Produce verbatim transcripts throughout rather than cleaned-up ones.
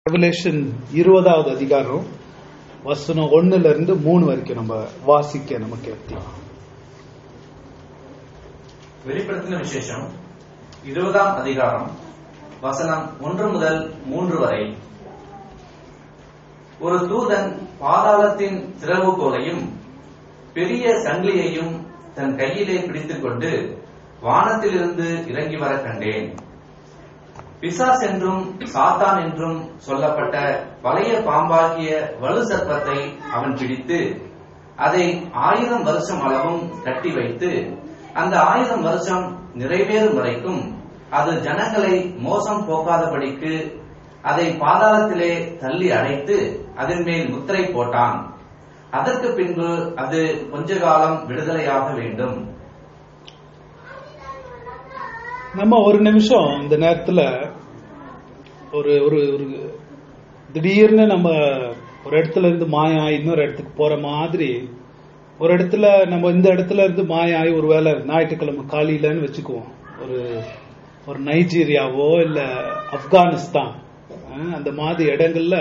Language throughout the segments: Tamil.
ரெவலேஷன் இருபதாவது அதிகாரம் வசனம் ஒண்ணுல இருந்து மூணு வரைக்கும் நம்ம வாசிக்க நம்ம கேட்கலாம். வெளிப்படுத்தின விசேஷம் இருபதாம் அதிகாரம் வசனம் ஒன்று முதல் மூன்று வரை. ஒரு தூதன் பாதாளத்தின் திறவுகோலையும் பெரிய சங்கிலியையும் தன் கையிலே பிடித்துக் கொண்டு வானத்திலிருந்து இறங்கி வர கண்டேன். பிசாஸ் என்றும் சாத்தான் என்றும் சொல்லப்பட்ட பழைய பாம்பாகிய வலு சர்ப்பத்தை அவன் பிடித்து அதை ஆயிரம் வருஷம் அளவும் கட்டி வைத்து அந்த ஆயிரம் வருஷம் நிறைவேறும் வரைக்கும் அது ஜனங்களை மோசம் போக்காதபடிக்கு அதை பாதாளத்திலே தள்ளி அடைத்து அதன் மேல் முத்திரை போட்டான். அதற்கு பின்பு அது கொஞ்ச காலம் விடுதலையாக வேண்டும். நம்ம ஒரு நிமிஷம் இந்த நேரத்துல ஒரு ஒரு திடீர்னு நம்ம ஒரு இடத்துல இருந்து மாயாய் இன்னொரு இடத்துக்கு போற மாதிரி ஒரு இடத்துல நம்ம இந்த இடத்துல இருந்து மாயாய் ஒரு வேளை ஞாயிற்றுக்கிழமை காலையிலன்னு வச்சுக்குவோம், ஒரு ஒரு நைஜீரியாவோ இல்ல ஆப்கானிஸ்தான் அந்த மாதிரி இடங்கள்ல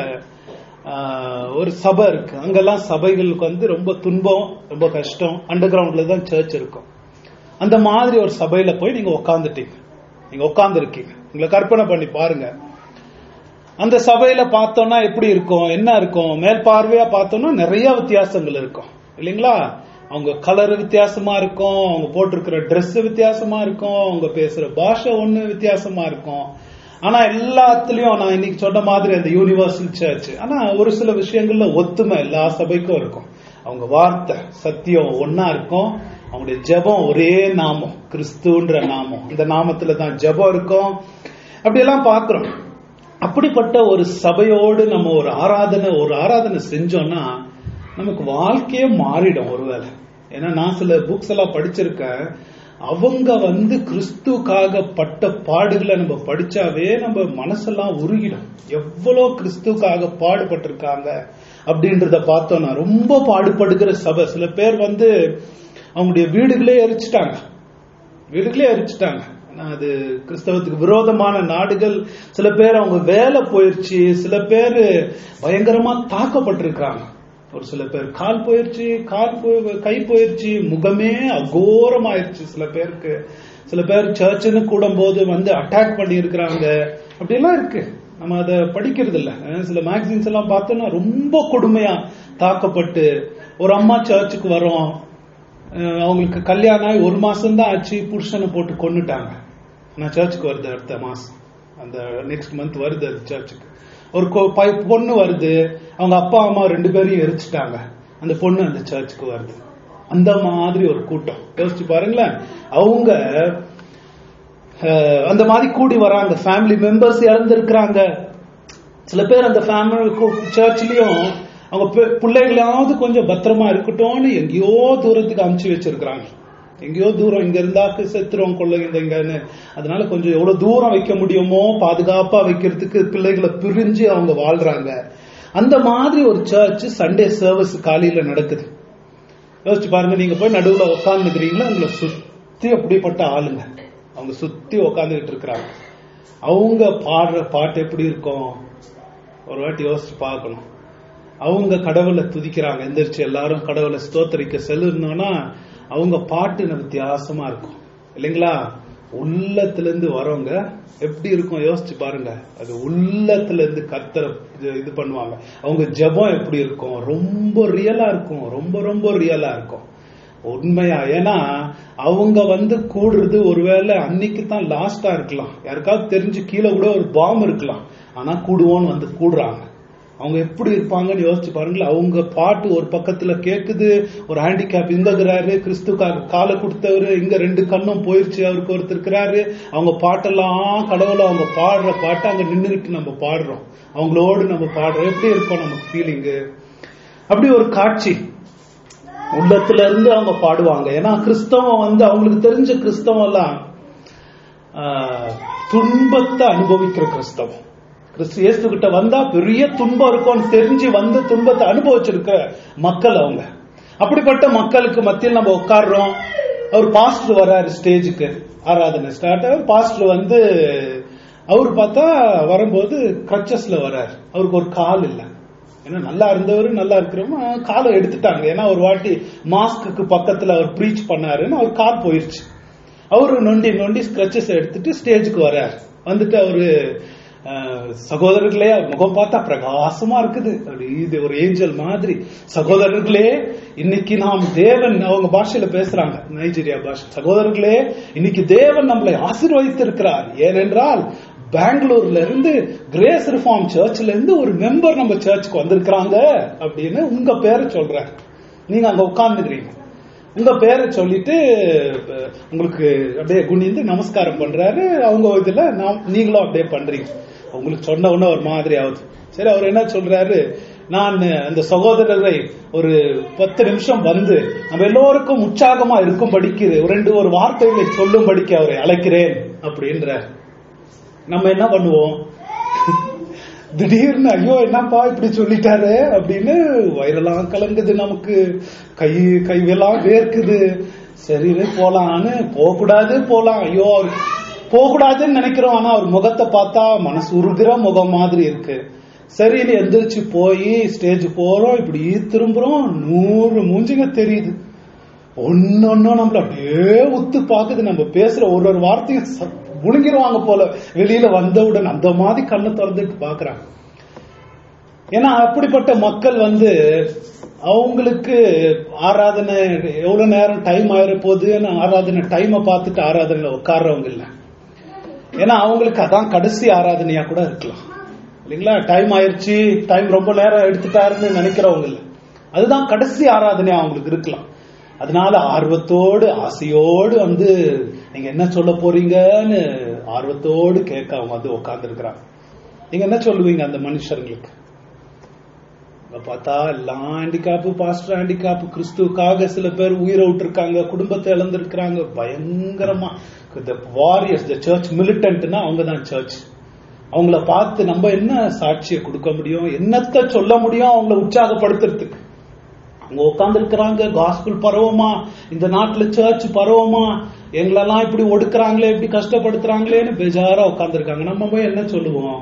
ஒரு சபை இருக்கு. அங்கெல்லாம் சபைகளுக்கு வந்து ரொம்ப துன்பம், ரொம்ப கஷ்டம். அண்டர் கிரவுண்ட்ல தான் சர்ச் இருக்கும். அந்த மாதிரி ஒரு சபையில போய் நீங்க உட்காந்துட்டீங்க, நீங்க உட்கார்ந்து இருக்கீங்க. உங்களை கற்பனை பண்ணி பாருங்க. அந்த சபையில பார்த்தோம்னா எப்படி இருக்கும், என்ன இருக்கும்? மேல் பார்வையா பார்த்தோம்னா நிறைய வித்தியாசங்கள் இருக்கும் இல்லைங்களா? அவங்க கலர் வித்தியாசமா இருக்கும், அவங்க போட்டிருக்கிற ட்ரெஸ் வித்தியாசமா இருக்கும், அவங்க பேசுற பாஷை ஒண்ணு வித்தியாசமா இருக்கும். ஆனா எல்லாத்துலயும் நான் இன்னைக்கு சொன்ன மாதிரி அந்த யூனிவர்சல் சர்ச், ஆனா ஒரு சில விஷயங்கள்ல ஒத்துமை எல்லா சபைக்கும் இருக்கும். அவங்க வார்த்தை சத்தியம் ஒன்னா இருக்கும். அவங்களுடைய ஜெபம் ஒரே நாமம், கிறிஸ்துன்ற நாமம். இந்த நாமத்துல தான் ஜெபம் இருக்கும். அப்படி எல்லாம் பாக்குறோம். அப்படிப்பட்ட ஒரு சபையோடு நம்ம ஒரு ஆராதனை ஒரு ஆராதனை செஞ்சோம்னா நமக்கு வாழ்க்கையே மாறிடும் ஒருவேளை. ஏன்னா நான் சில புக்ஸ் எல்லாம் படிச்சிருக்கேன். அவங்க வந்து கிறிஸ்துக்காக பட்ட பாடுகளை நம்ம படிச்சாவே நம்ம மனசெல்லாம் உருகிடும். எவ்வளவு கிறிஸ்துக்காக பாடுபட்டிருக்காங்க அப்படின்றத பார்த்தோம்னா ரொம்ப பாடுபடுகிற சபை. சில பேர் வந்து அவங்களுடைய வீடுகளே எரிச்சிட்டாங்க, வீடுகளே எரிச்சிட்டாங்க. அது கிறிஸ்தவத்துக்கு விரோதமான நாடுகள். சில பேர் அவங்க வேலை போயிருச்சு, சில பேர் பயங்கரமா தாக்கப்பட்டிருக்காங்க. ஒரு சில பேர் கால் போயிருச்சு, கால் கை போயிருச்சு, முகமே அகோரம் ஆயிருச்சு சில பேருக்கு. சில பேர் சர்ச்சுன்னு கூடும் போது வந்து அட்டாக் பண்ணி இருக்கிறாங்க. அப்படியெல்லாம் இருக்கு. நம்ம அதை படிக்கிறது இல்ல. சில மேகசின்ஸ் எல்லாம் பார்த்தோம்னா ரொம்ப கொடுமையா தாக்கப்பட்டு, ஒரு அம்மா சர்ச்சுக்கு வரோம், அவங்களுக்கு கல்யாணம் ஆகி ஒரு மாசம் தான் ஆச்சு, புருஷனை போட்டு கொன்னுட்டாங்க. நான் சர்ச்சுக்கு வருது அடுத்த மாசம், அந்த நெக்ஸ்ட் மந்த் வருது அது சர்ச்சுக்கு. ஒரு பொண்ணு வருது, அவங்க அப்பா அம்மா ரெண்டு பேரையும் எரிச்சிட்டாங்க. அந்த பொண்ணு அந்த சர்ச்சுக்கு வருது. அந்த மாதிரி ஒரு கூட்டம் யோசிச்சு பாருங்களேன். அவங்க அந்த மாதிரி கூடி வராங்க. ஃபேமிலி மெம்பர்ஸ் இறந்துருக்கிறாங்க. சில பேர் அந்த ஃபேமிலி சர்ச்லயும் அவங்க பிள்ளைகளாவது கொஞ்சம் பத்திரமா இருக்கட்டும்னு எங்கேயோ தூரத்துக்கு அனுப்பிச்சு வச்சிருக்கிறாங்க. எங்கேயோ தூரம், இங்க இருந்தாக்கு செத்துறோம் கொள்ளைங்கன்னு. அதனால கொஞ்சம் எவ்வளவு தூரம் வைக்க முடியுமோ பாதுகாப்பா வைக்கிறதுக்கு பிள்ளைகளை பிரிஞ்சு அவங்க வாழ்றாங்க. அந்த மாதிரி ஒரு சர்ச் சண்டே சர்வீஸ் காலையில நடக்குது. யோசிச்சு பாருங்க. நீங்க போய் நடுவுல உட்காந்துக்கிறீங்களா, உங்களை சுத்தி அப்படிப்பட்ட ஆளுங்க அவங்க சுத்தி உட்காந்துக்கிட்டு இருக்கிறாங்க. அவங்க பாடுற பாட்டு எப்படி இருக்கும் ஒரு வாட்டி யோசிச்சு பார்க்கணும். அவங்க கடவுளை துதிக்கிறாங்க, எந்திரிச்சு எல்லாரும் கடவுளை ஸ்தோத்தரிக்க செல்லுனோம்னா அவங்க பாட்டு வித்தியாசமா இருக்கும் இல்லைங்களா? உள்ளத்துல இருந்து வரவங்க எப்படி இருக்கும் யோசிச்சு பாருங்க. அது உள்ளத்துல இருந்து கர்த்தரை இது பண்ணுவாங்க. அவங்க ஜெபம் எப்படி இருக்கும், ரொம்ப ரியலா இருக்கும், ரொம்ப ரொம்ப ரியலா இருக்கும் உண்மையா. ஏன்னா அவங்க வந்து கூடுறது ஒருவேளை அன்னைக்கு தான் லாஸ்டா இருக்கலாம், யாருக்காவது தெரிஞ்சு கீழே கூட ஒரு பாம்பு இருக்கலாம், ஆனா கூடுவோன்னு வந்து கூடுறாங்க. அவங்க எப்படி இருப்பாங்கன்னு யோசிச்சு பாருங்களேன். அவங்க பாட்டு ஒரு பக்கத்துல கேக்குது, ஒரு ஹேண்டிகேப் இங்க இருக்கிறாரு, கிறிஸ்துக்காக காலை கொடுத்தவரு, இங்க ரெண்டு கண்ணும் போயிருச்சு அவருக்கு ஒருத்தர் இருக்கிறாரு. அவங்க பாட்டெல்லாம் கடவுளை அவங்க பாடுற பாட்டு அங்க நின்றுகிட்டு நம்ம பாடுறோம், அவங்களோடு நம்ம பாடுறோம். எப்படி இருக்கும் நமக்கு ஃபீலிங்கு? அப்படி ஒரு காட்சி உள்ளத்துல இருந்து அவங்க பாடுவாங்க. ஏன்னா கிறிஸ்தவம் வந்து அவங்களுக்கு தெரிஞ்ச கிறிஸ்தவம் எல்லாம் துன்பத்தை அனுபவிக்கிற கிறிஸ்தவம். கிறிஸ்து இயேசு கிட்ட வந்தா பெரிய துன்பம் இருக்கும்னு தெரிஞ்சு வந்து துன்பத்தை அனுபவிச்சிருக்க மக்கள் அவங்க. அப்படிப்பட்ட மக்களுக்கு மத்தியில் நம்ம உட்கார்றோம். அவர் பாஸ்டர் வர்றாரு ஸ்டேஜுக்கு, ஆராதனை ஸ்டார்ட் ஆகும். பாஸ்டர் வந்து அவர் பார்த்தா வரும்போது கிரச்சஸ்ல வர்றாரு. அவருக்கு ஒரு கால் இல்லை. ஏன்னா நல்லா இருந்தவரு நல்லா இருக்கிறவங்க காலை எடுத்துட்டாங்க. ஏன்னா ஒரு வாட்டி மாஸ்க்கு பக்கத்துல அவர் ப்ரீச் பண்ணாருன்னு அவர் கால் போயிருச்சு. அவரு நொண்டி நொண்டி ஸ்கிரச்சஸ் எடுத்துட்டு ஸ்டேஜுக்கு வர்றாரு. வந்துட்டு அவரு சகோதரர்களே, முகம் பார்த்தா பிரகாசமா இருக்குது, இது ஒரு ஏஞ்சல் மாதிரி. சகோதரர்களே, இன்னைக்கு நாம் தேவன், அவங்க பாஷையில பேசுறாங்க, நைஜீரியா பாஷை. சகோதரர்களே, இன்னைக்கு தேவன் நம்மளை ஆசீர்வதித்திருக்கிறார். ஏனென்றால் பெங்களூர்ல இருந்து கிரேஸ் ரிஃபார்ம் சர்ச்ல இருந்து ஒரு மெம்பர் நம்ம சர்ச்சுக்கு வந்திருக்கிறாங்க அப்படின்னு உங்க பேரை சொல்றாரு. நீங்க அங்க உட்கார்ந்துக்கிறீங்க. உங்க பேரை சொல்லிட்டு உங்களுக்கு அப்படியே குனிந்து நமஸ்காரம் பண்றாரு. அவங்க இதுல நீங்களும் அப்படியே பண்றீங்க. உங்களுக்கு சொன்ன உடனே ஒரு மாதிரி ஆகுது. சரி, அவர் என்ன சொல்றாரு, நான் அந்த சகோதரரை ஒரு பத்து நிமிஷம் வந்து நம்ம எல்லோருக்கும் உற்சாகமா இருக்கும்படிக்கு ஒரு ரெண்டு ஒரு வார்த்தைகளை சொல்லும்படிக்கு அவரை அழைக்கிறேன் அப்படின்ற. நம்ம என்ன பண்ணுவோம், திடீர்னு ஐயோ என்னப்பா இப்படி சொல்லிட்டாரு அப்படின்னு வயிறெல்லாம் கலங்குது, நமக்கு கை கையெல்லாம் வேர்க்குது. சரி போலான்னு போகக்கூடாது, போலாம், ஐயோ போகக்கூடாதுன்னு நினைக்கிறோம். ஆனா அவர் முகத்தை பார்த்தா மனசு உருகிற முகம் மாதிரி இருக்கு. சரின்னு எந்திரிச்சு போய் ஸ்டேஜ் போறோம். இப்படி திரும்புறோம், நூறு மூஞ்சிங்க தெரியுது. ஒன்னொன்னும் நம்மள அப்படியே உத்து பாக்குது. நம்ம பேசுற ஒரு ஒரு வார்த்தையும் முழுங்கிருவாங்க போல. வெளியில வந்தவுடன் அந்த மாதிரி கண்ணை திறந்துட்டு பாக்குறாங்க. ஏன்னா அப்படிப்பட்ட மக்கள் வந்து அவங்களுக்கு ஆராதனை எவ்வளவு நேரம் டைம் ஆயிர போகுதுன்னு ஆராதனை டைமை பார்த்துட்டு ஆராதனையில உட்கார்றவங்க இல்ல. ஏன்னா அவங்களுக்கு அதான் கடைசி ஆராதனையா கூட இருக்கலாம் இல்லைங்களா. டைம் ஆயிடுச்சு, டைம் ரொம்ப நேரம் எடுத்துட்டாருன்னு நினைக்கிறவங்க இல்ல, அதுதான் கடைசி ஆராதனையா அவங்களுக்கு இருக்கலாம். அதனால ஆர்வத்தோடு ஆசையோடு வந்து நீங்க என்ன சொல்ல போறீங்கன்னு ஆர்வத்தோடு கேட்க அவங்க வந்து உட்கார்ந்து இருக்கிறாங்க. நீங்க என்ன சொல்லுவீங்க அந்த மனுஷர்களுக்கு? பார்த்தா எல்லாம் ஹேண்டிகாப்பு, பாஸ்டர் ஹேண்டிகாப்பு, கிறிஸ்துவுக்காக சில பேர் உயிரை விட்டுருக்காங்க, குடும்பத்தை இழந்திருக்கிறாங்க பயங்கரமா. வாரியர்ஸ், த சர்ச் மிலிட்டன்ட்னா அவங்க தான் சர்ச். அவங்கள பார்த்து நம்ம என்ன சாட்சியை கொடுக்க முடியும், என்னத்தை சொல்ல முடியும் அவங்கள உற்சாகப்படுத்துறதுக்கு? அவங்க உட்கார்ந்து இருக்கிறாங்க, காஸ்பிள் பரவமா, இந்த நாட்டுல சர்ச் பரவமா, எங்களெல்லாம் இப்படி ஒடுக்குறாங்களே, இப்படி கஷ்டப்படுத்துறாங்களேன்னு பெஜாரா உட்கார்ந்து இருக்காங்க. நம்ம போய் என்ன சொல்லுவோம்,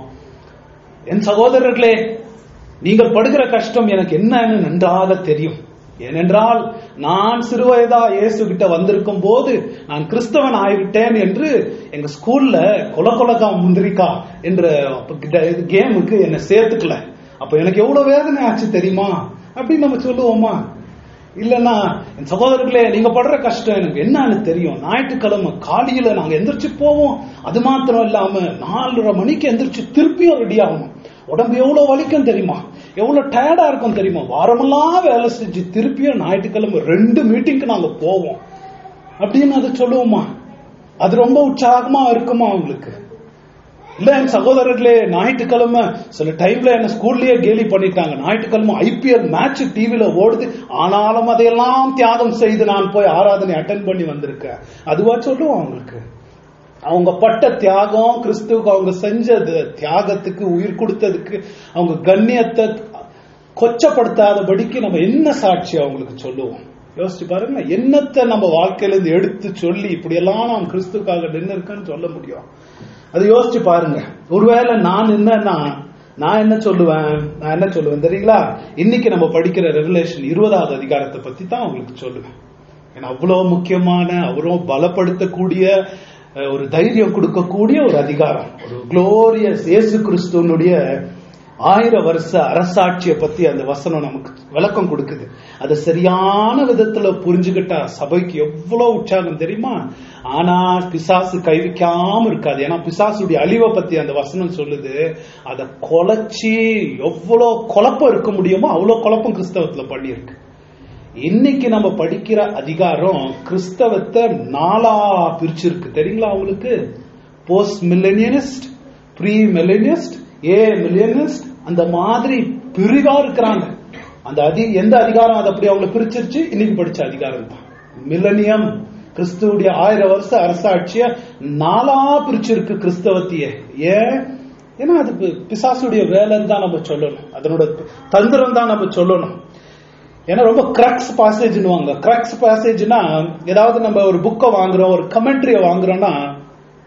என் சகோதரர்களே நீங்கள் படுகிற கஷ்டம் எனக்கு என்னன்னு நன்றாக தெரியும். ஏனென்றால் நான் சிறுவயதா இயேசு கிட்ட வந்திருக்கும் போது நான் கிறிஸ்தவன் ஆகிவிட்டேன் என்று எங்க ஸ்கூல்ல கொல கொலகா முந்திரிக்கா என்ற கேமுக்கு என்ன சேர்த்துக்கல. அப்ப எனக்கு எவ்வளவு வேதனை ஆச்சு தெரியுமா அப்படின்னு நம்ம சொல்லுவோமா? இல்லன்னா என் சகோதரர்களே நீங்க படுற கஷ்டம் எனக்கு என்னன்னு தெரியும். ஞாயிற்றுக்கிழமை காலையில நாங்க எந்திரிச்சு போவோம். அது மாத்திரம் இல்லாம நாலரை மணிக்கு எந்திரிச்சு திருப்பியும் ரெடி ஆகணும். உடம்பு எவ்வளவு வலிக்கும் தெரியுமா, எவ்வளவு டயர்டா இருக்கும் தெரியுமா. வாரமெல்லாம் வேலை செஞ்சு திருப்பியும் ஞாயிற்றுக்கிழமை ரெண்டு மீட்டிங்க்கு நாங்க போவோம் அப்படின்னு அதை சொல்லுவோமா? அது ரொம்ப உற்சாகமா இருக்குமா அவங்களுக்கு? இல்ல என் சகோதரர்களே ஞாயிற்றுக்கிழமை சில டைம்ல என்ன ஸ்கூல்லயே கேலி பண்ணிட்டாங்க. ஞாயிற்றுக்கிழமை ஐபிஎல் மேட்ச் டிவில ஓடுது, ஆனாலும் அதையெல்லாம் தியாகம் செய்து நான் போய் ஆராதனை அட்டென்ட் பண்ணி வந்திருக்கேன். அதுவா சொல்லுவோம் அவங்களுக்கு? அவங்க பட்ட தியாகம், கிறிஸ்துவுக்கு அவங்க செஞ்சது தியாகத்துக்கு, உயிர் கொடுத்ததுக்கு, அவங்க கண்ணியத்தை கொச்சப்படுத்தாதபடிக்கு நம்ம என்ன சாட்சி அவங்களுக்கு சொல்லுவோம்? யோசிச்சு பாருங்க. என்னத்தை நம்ம வாழ்க்கையில இருந்து எடுத்து சொல்லி இப்படி எல்லாம் நாம் கிறிஸ்துக்காக நின்று இருக்கேன்னு சொல்ல முடியும்? அது யோசிச்சு பாருங்க. ஒருவேளை நான் என்னன்னா நான் என்ன சொல்லுவேன், நான் என்ன சொல்லுவேன் தெரியுங்களா? இன்னைக்கு நம்ம படிக்கிற ரெவலேஷன் இருபதாவது அதிகாரத்தை பத்தி தான் அவங்களுக்கு சொல்லுவேன். ஏன்னா அவ்வளவு முக்கியமான, அவ்வளவு பலப்படுத்தக்கூடிய, ஒரு தைரியம் கொடுக்கக்கூடிய ஒரு அதிகாரம். ஒரு குளோரியஸ் இயேசு கிறிஸ்துவனுடைய ஆயிரம் வருஷ அரசாட்சியை பத்தி அந்த வசனம் நமக்கு விளக்கம் கொடுக்குது. அதை சரியான விதத்துல புரிஞ்சுக்கிட்டா சபைக்கு எவ்வளவு உற்சாகம் தெரியுமா? ஆனா பிசாசு கைவிக்காம இருக்காது. ஏன்னா பிசாசுடைய அழிவை பத்தி அந்த வசனம் சொல்லுது. அதை கொலைச்சி எவ்வளவு குழப்பம் இருக்க முடியுமோ அவ்வளவு குழப்பம் கிறிஸ்தவத்துல பண்ணியிருக்கு. இன்னைக்கு நம்ம படிக்கிற அதிகாரம் கிறிஸ்தவத்தை நாலா பிரிச்சிருக்கு தெரியுங்களா அவங்களுக்கு? போஸ்ட் மில்லேனியனிஸ்ட், ப்ரீ மில்லேனியஸ்ட், ஏ மில்லேனியஸ்ட், அந்த மாதிரி பிரிவா இருக்கிறாங்க. அந்த அதி எந்த அதிகாரம் அது அப்படி அவங்களை பிரிச்சிருச்சு? இன்னைக்கு படிச்ச அதிகாரம் தான் மில்லனியம். கிறிஸ்துவுடைய ஆயிரம் வருஷ அரசாட்சிய நாலா பிரிச்சிருக்கு கிறிஸ்தவத்தையே. ஏன்? ஏன்னா அது பிசாசுடைய வேலைன்னு தான் நம்ம சொல்லணும், அதனோட தந்திரம் தான் நம்ம சொல்லணும். ஏன்னா ரொம்ப கிரக்ஸ் பாசேஜ்னுவாங்க. கிரக்ஸ் பாசேஜ்னா ஏதாவது நம்ம ஒரு புக்கை வாங்குறோம், ஒரு கமெண்ட்ரிய வாங்குறோம்னா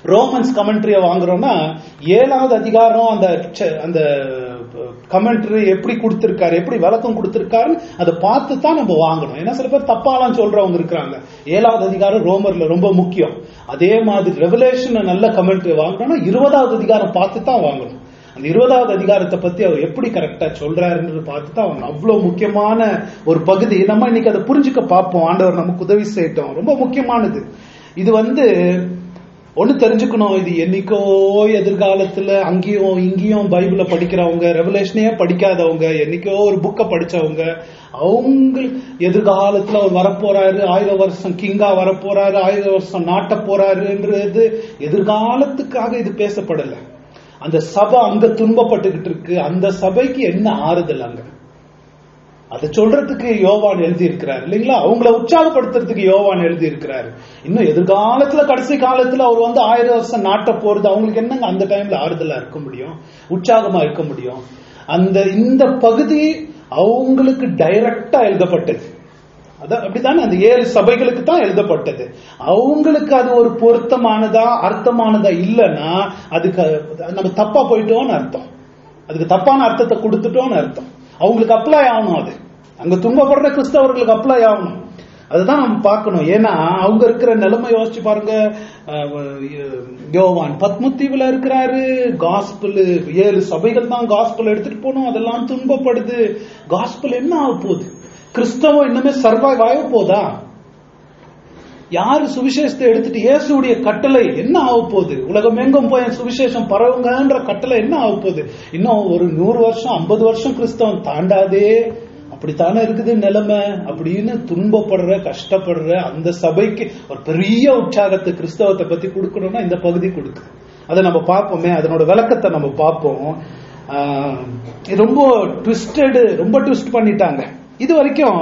ரோமன்ஸ் கமெண்ட்ரிய வாங்குறோம்னா ஏழாவது அதிகாரம் அந்த அந்த கமெண்ட்ரி எப்படி கொடுத்திருக்காரு, எப்படி விளக்கம் கொடுத்திருக்காரு அதை பார்த்து தான் நம்ம வாங்கணும். ஏன்னா சில பேர் தப்பாலாம் சொல்றவங்க இருக்கிறாங்க. ஏழாவது அதிகாரம் ரோமர்ல ரொம்ப முக்கியம். அதே மாதிரி ரெவலேஷன் நல்ல கமெண்ட்ரி வாங்கணும்னா இருபதாவது அதிகாரம் பார்த்து தான் வாங்கணும். அந்த இருபதாவது அதிகாரத்தை பத்தி அவர் எப்படி கரெக்டா சொல்றாருன்னு பார்த்து தான் வாங்கணும். அவ்வளவு முக்கியமான ஒரு பகுதி. நம்ம இன்னைக்கு அதை புரிஞ்சுக்க பார்ப்போம். ஆண்டவர் நமக்கு உதவி செய்யட்டும். ரொம்ப முக்கியமானது இது. வந்து ஒண்ணு தெரிஞ்சுக்கணும், இது என்னைக்கோ எதிர்காலத்துல அங்கேயும் இங்கேயும் பைபிளை படிக்கிறவங்க, ரெவலேஷனே படிக்காதவங்க, என்னைக்கோ ஒரு புக்கை படிச்சவங்க, அவங்க எதிர்காலத்துல அவர் வரப்போறாரு, ஆயிரம் வருஷம் கிங்கா வரப்போறாரு, ஆயிரம் வருஷம் நாட்ட போறாருன்றது எதிர்காலத்துக்காக இது பேசப்படல. அந்த சபை அங்க துன்பப்பட்டுக்கிட்டு இருக்கு. அந்த சபைக்கு என்ன ஆறுதல் அங்க, அதை சொல்றதுக்கு யோவான் எழுதி இருக்கிறார் இல்லைங்களா? அவங்கள உற்சாகப்படுத்துறதுக்கு யோவான் எழுதி இருக்கிறாரு. இன்னும் எதிர்காலத்துல கடைசி காலத்துல அவர் வந்து ஆயிரம் வருஷம் நாட்ட போறது அவங்களுக்கு என்னங்க அந்த டைம்ல ஆறுதலா இருக்க முடியும், உற்சாகமா இருக்க முடியும்? அந்த இந்த பகுதி அவங்களுக்கு டைரக்டா எழுதப்பட்டது. அதான் அப்படித்தானே அந்த ஏழு சபைகளுக்கு தான் எழுதப்பட்டது. அவங்களுக்கு அது ஒரு பொருத்தமானதா அர்த்தமானதா இல்லைன்னா அதுக்கு நம்ம தப்பா போயிட்டோம்னு அர்த்தம். அதுக்கு தப்பான அர்த்தத்தை கொடுத்துட்டோம்னு அர்த்தம். அவங்களுக்கு அப்ளை ஆகணும். அது அங்க துன்பப்படுற கிறிஸ்தவர்களுக்கு அப்ளை ஆகணும். அதுதான் நம்ம பார்க்கணும். ஏன்னா அவங்க இருக்கிற நிலைமை யோசிச்சு பாருங்க. யோவான் பத்மத்தீவுல இருக்கிறாரு, காஸ்பிள் ஏழு சபைகள் தான் காஸ்பிள் எடுத்துட்டு போகணும், அதெல்லாம் துன்பப்படுது. காஸ்பிள் என்ன ஆக போகுது? கிறிஸ்தவம் இன்னுமே சர்வைவ் ஆக போதா? யாரு சுவிசேஷத்தை எடுத்துட்டு இயேசுடைய கட்டளை என்ன ஆக போகுது? உலகம் எங்கும் போய் சுவிசேஷம் பரவுங்கன்ற கட்டளை என்ன ஆக போகுது? இன்னும் ஒரு நூறு வருஷம் ஐம்பது வருஷம் கிறிஸ்தவம் தாண்டாதே, அப்படித்தானே இருக்குது நிலைமை அப்படின்னு துன்பப்படுற கஷ்டப்படுற அந்த சபைக்கு ஒரு பெரிய உற்சாகத்தை கிறிஸ்தவத்தை பத்தி கொடுக்கணும்னா இந்த பகுதி கொடுக்குது. அதை நம்ம பார்ப்போமே, அதனோட விளக்கத்தை நம்ம பார்ப்போம். ரொம்ப ட்விஸ்டட், ரொம்ப ட்விஸ்ட் பண்ணிட்டாங்க. இது வரைக்கும்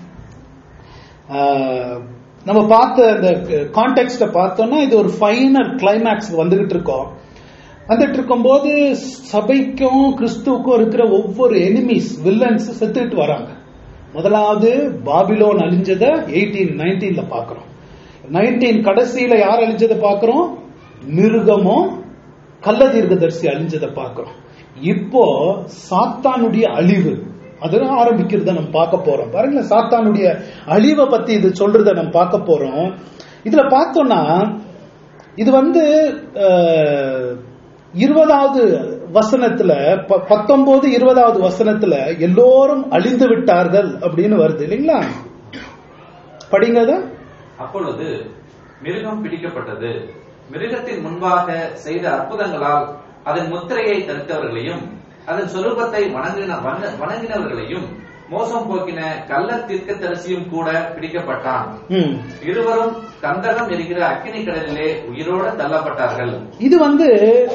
நம்ம பார்த்த அந்த கான்டெக்ஸ்ட பார்த்தோம்னா இது ஒரு ஃபைனல் கிளைமேக்ஸ் வந்துகிட்டு இருக்கோம். வந்துட்டு இருக்கும் போது சபைக்கும் கிறிஸ்துவுக்கும் இருக்கிற ஒவ்வொரு எனிமீஸ், வில்லன்ஸ் செத்துக்கிட்டு வராங்க. முதலாவது பாபிலோன் அழிஞ்சதை எயிட்டீன் நைன்டீன்ல பாக்குறோம். நைன்டீன் கடைசியில யார் அழிஞ்சதை பாக்குறோம்? மிருகமும் கள்ள தீர்க்கதரிசி அழிஞ்சதை பாக்குறோம். இப்போ சாத்தானுடைய அழிவு அதெல்லாம் ஆரம்பிக்கிறத நம்ம பார்க்க போறோம். பாருங்க, சாத்தானுடைய அழிவை பத்தி இது சொல்றத நம்ம பார்க்க போறோம். இதுல பார்த்தோம்னா இது வந்து இருபதாவது வசனத்துல பத்தொன்பது இருபதாவது வசனத்துல எல்லோரும் அழிந்து விட்டார்கள் அப்படின்னு வருது இல்லைங்களா? படிங்க. அப்பொழுது மிருகம் பிடிக்கப்பட்டது. மிருகத்தின் முன்பாக செய்த அற்புதங்களால் அதன் முத்திரையை தடுத்தவர்களையும் அதன் சொரூபத்தை வணங்கினவர்களையும் மோசம் போக்கின கள்ள தீர்க்கதரிசியும் கூட பிடிக்கப்பட்டான். இருவரும் கந்தகம் எரிகிற அக்கினி கடலிலே உயிரோட தள்ளப்பட்டார்கள். இது வந்து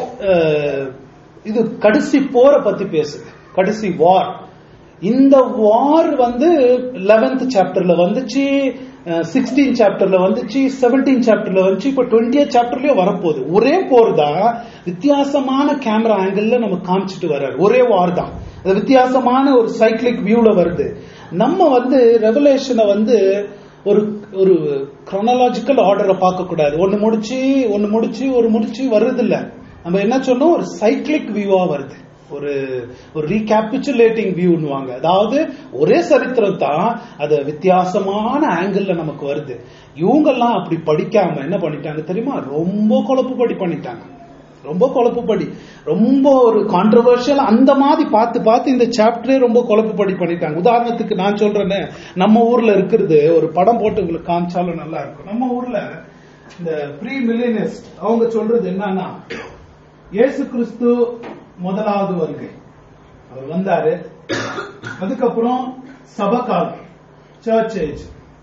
இது கடைசி போரை பத்தி பேசுது, கடைசி வார். இந்த வார் வந்து லெவன்த் சாப்டர்ல வந்துச்சு, சிக்ஸ்டீன் சாப்டர்ல வந்துச்சு, செவன்டீன் சாப்டர்ல வந்துச்சு, இப்ப டுவெண்டியத் சாப்டர்லயும் வரப்போகுது. ஒரே போர் தான், வித்தியாசமான கேமரா ஆங்கிள் நம்ம காமிச்சிட்டு வர்றாரு. ஒரே வார் தான், அது வித்தியாசமான ஒரு சைக்கிளிக் வியூல வருது. நம்ம வந்து ரெவலேஷனை வந்து ஒரு ஒரு குரோனாலஜிக்கல் ஆர்டரை பார்க்க கூடாது. ஒன்னு முடிச்சு ஒன்னு முடிச்சு ஒரு முடிச்சு வருது இல்ல. நம்ம என்ன சொன்னோம், ஒரு சைக்கிளிக் வியூவா வருது, ஒரு ஒரு ரீகேபிச்சுலேட்டிங் வியூன்னுவாங்க. அதாவது ஒரே சரித்திரம் தான், அது வித்தியாசமான ஆங்கிள் நமக்கு வருது. இவங்கெல்லாம் அப்படி படிக்காம என்ன பண்ணிட்டாங்க தெரியுமா? ரொம்ப குழப்புப்படி பண்ணிட்டாங்க. ரொம்ப குழப்புப்படி, ரொம்ப ஒரு கான்ட்ரவர்ஷியல் அந்த மாதிரி பார்த்து பார்த்து இந்த சாப்டரே ரொம்ப குழப்புப்படி பண்ணிட்டாங்க. உதாரணத்துக்கு நான் சொல்றேன்னு, நம்ம ஊர்ல இருக்கிறது ஒரு படம் போட்டு உங்களுக்கு காமிச்சாலும் நல்லா இருக்கும். நம்ம ஊர்ல இந்த ப்ரீ மில்லேனியஸ்ட் அவங்க சொல்றது என்னன்னா, இயேசு கிறிஸ்து முதலாவது வருகை, அவர் வந்தாரு, அதுக்கப்புறம் சபகாலம், சர்ச் ஏஜ்.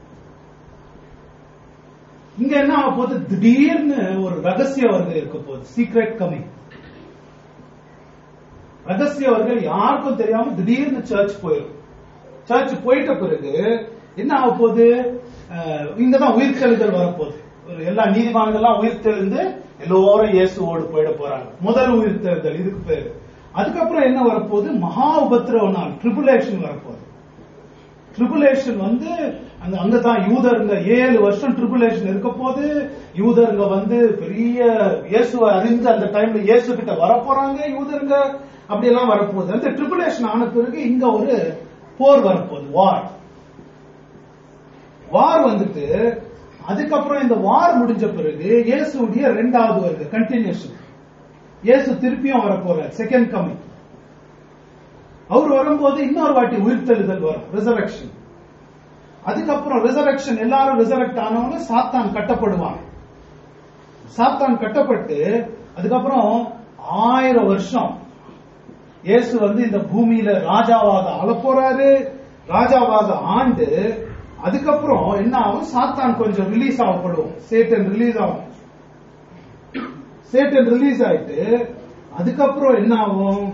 இங்க என்ன ஆக போகுது, திடீர்னு ஒரு ரகசிய வருகை இருக்க போகுது, சீக்ரெட் கமிங். ரகசிய வருகை யாருக்கும் தெரியாம திடீர்னு சர்ச் போயிடும். சர்ச் போயிட்ட பிறகு என்ன ஆக போகுது, இங்கதான் உயிர்த்தெழுதல் வரப்போகுது. எல்லா நீதிமான்கள்லாம் உயிர்த்தெழுந்து எல்லோரும் இயேசுவோடு போயிட போறாங்க. முதல் உயிர்த்தெழுதல் இதுக்கு பேரு. அதுக்கப்புறம் என்ன வரப்போகுது, மகா உபத்திரவ நாள், ட்ரிபுலேஷன் வரப்போகுது. ட்ரிபுலேஷன் வந்து அந்த அங்கதான் யூதருங்க ஏழு வருஷம் ட்ரிபுலேஷன் இருக்க போது யூதருங்க வந்து பெரிய இயேசுவை அறிந்து அந்த டைம்ல இயேசு கிட்ட வரப்போறாங்க யூதருங்க அப்படி எல்லாம் வரப்போகுது. அந்த ட்ரிபுலேஷன் ஆன பிறகு இங்க ஒரு போர் வரப்போகுது, வார் வார் வந்துட்டு அதுக்கப்புறம் இந்த வார் முடிஞ்ச பிறகு இயேசுடைய இரண்டாவது வருது கண்டினியூஷன். இயேசு திருப்பியும் வரப்போறார், செகண்ட் கமிங். அவர் வரும்போது இன்னொரு வாட்டி உயிர்த்தெழுதல் வரும், ரிசரக்ஷன். அதுக்கப்புறம் ரிசரக்ஷன் எல்லாரும் ரிசரக்ட் ஆனவங்க சாத்தான் கட்டப்படுவாங்க. சாத்தான் கட்டப்பட்டு அதுக்கப்புறம் ஆயிரம் வருஷம் இயேசு வந்து இந்த பூமியில ராஜாவாக ஆள போறாரு. ராஜாவாக ஆண்டு அதுக்கப்புறம் என்ன ஆகும், சாத்தான் கொஞ்சம் ரிலீஸ் ஆகப்படுவோம், சேட்டன் ரிலீஸ் ஆகும். சேட்டன் ரிலீஸ் ஆயிட்டு அதுக்கப்புறம் என்ன ஆகும்,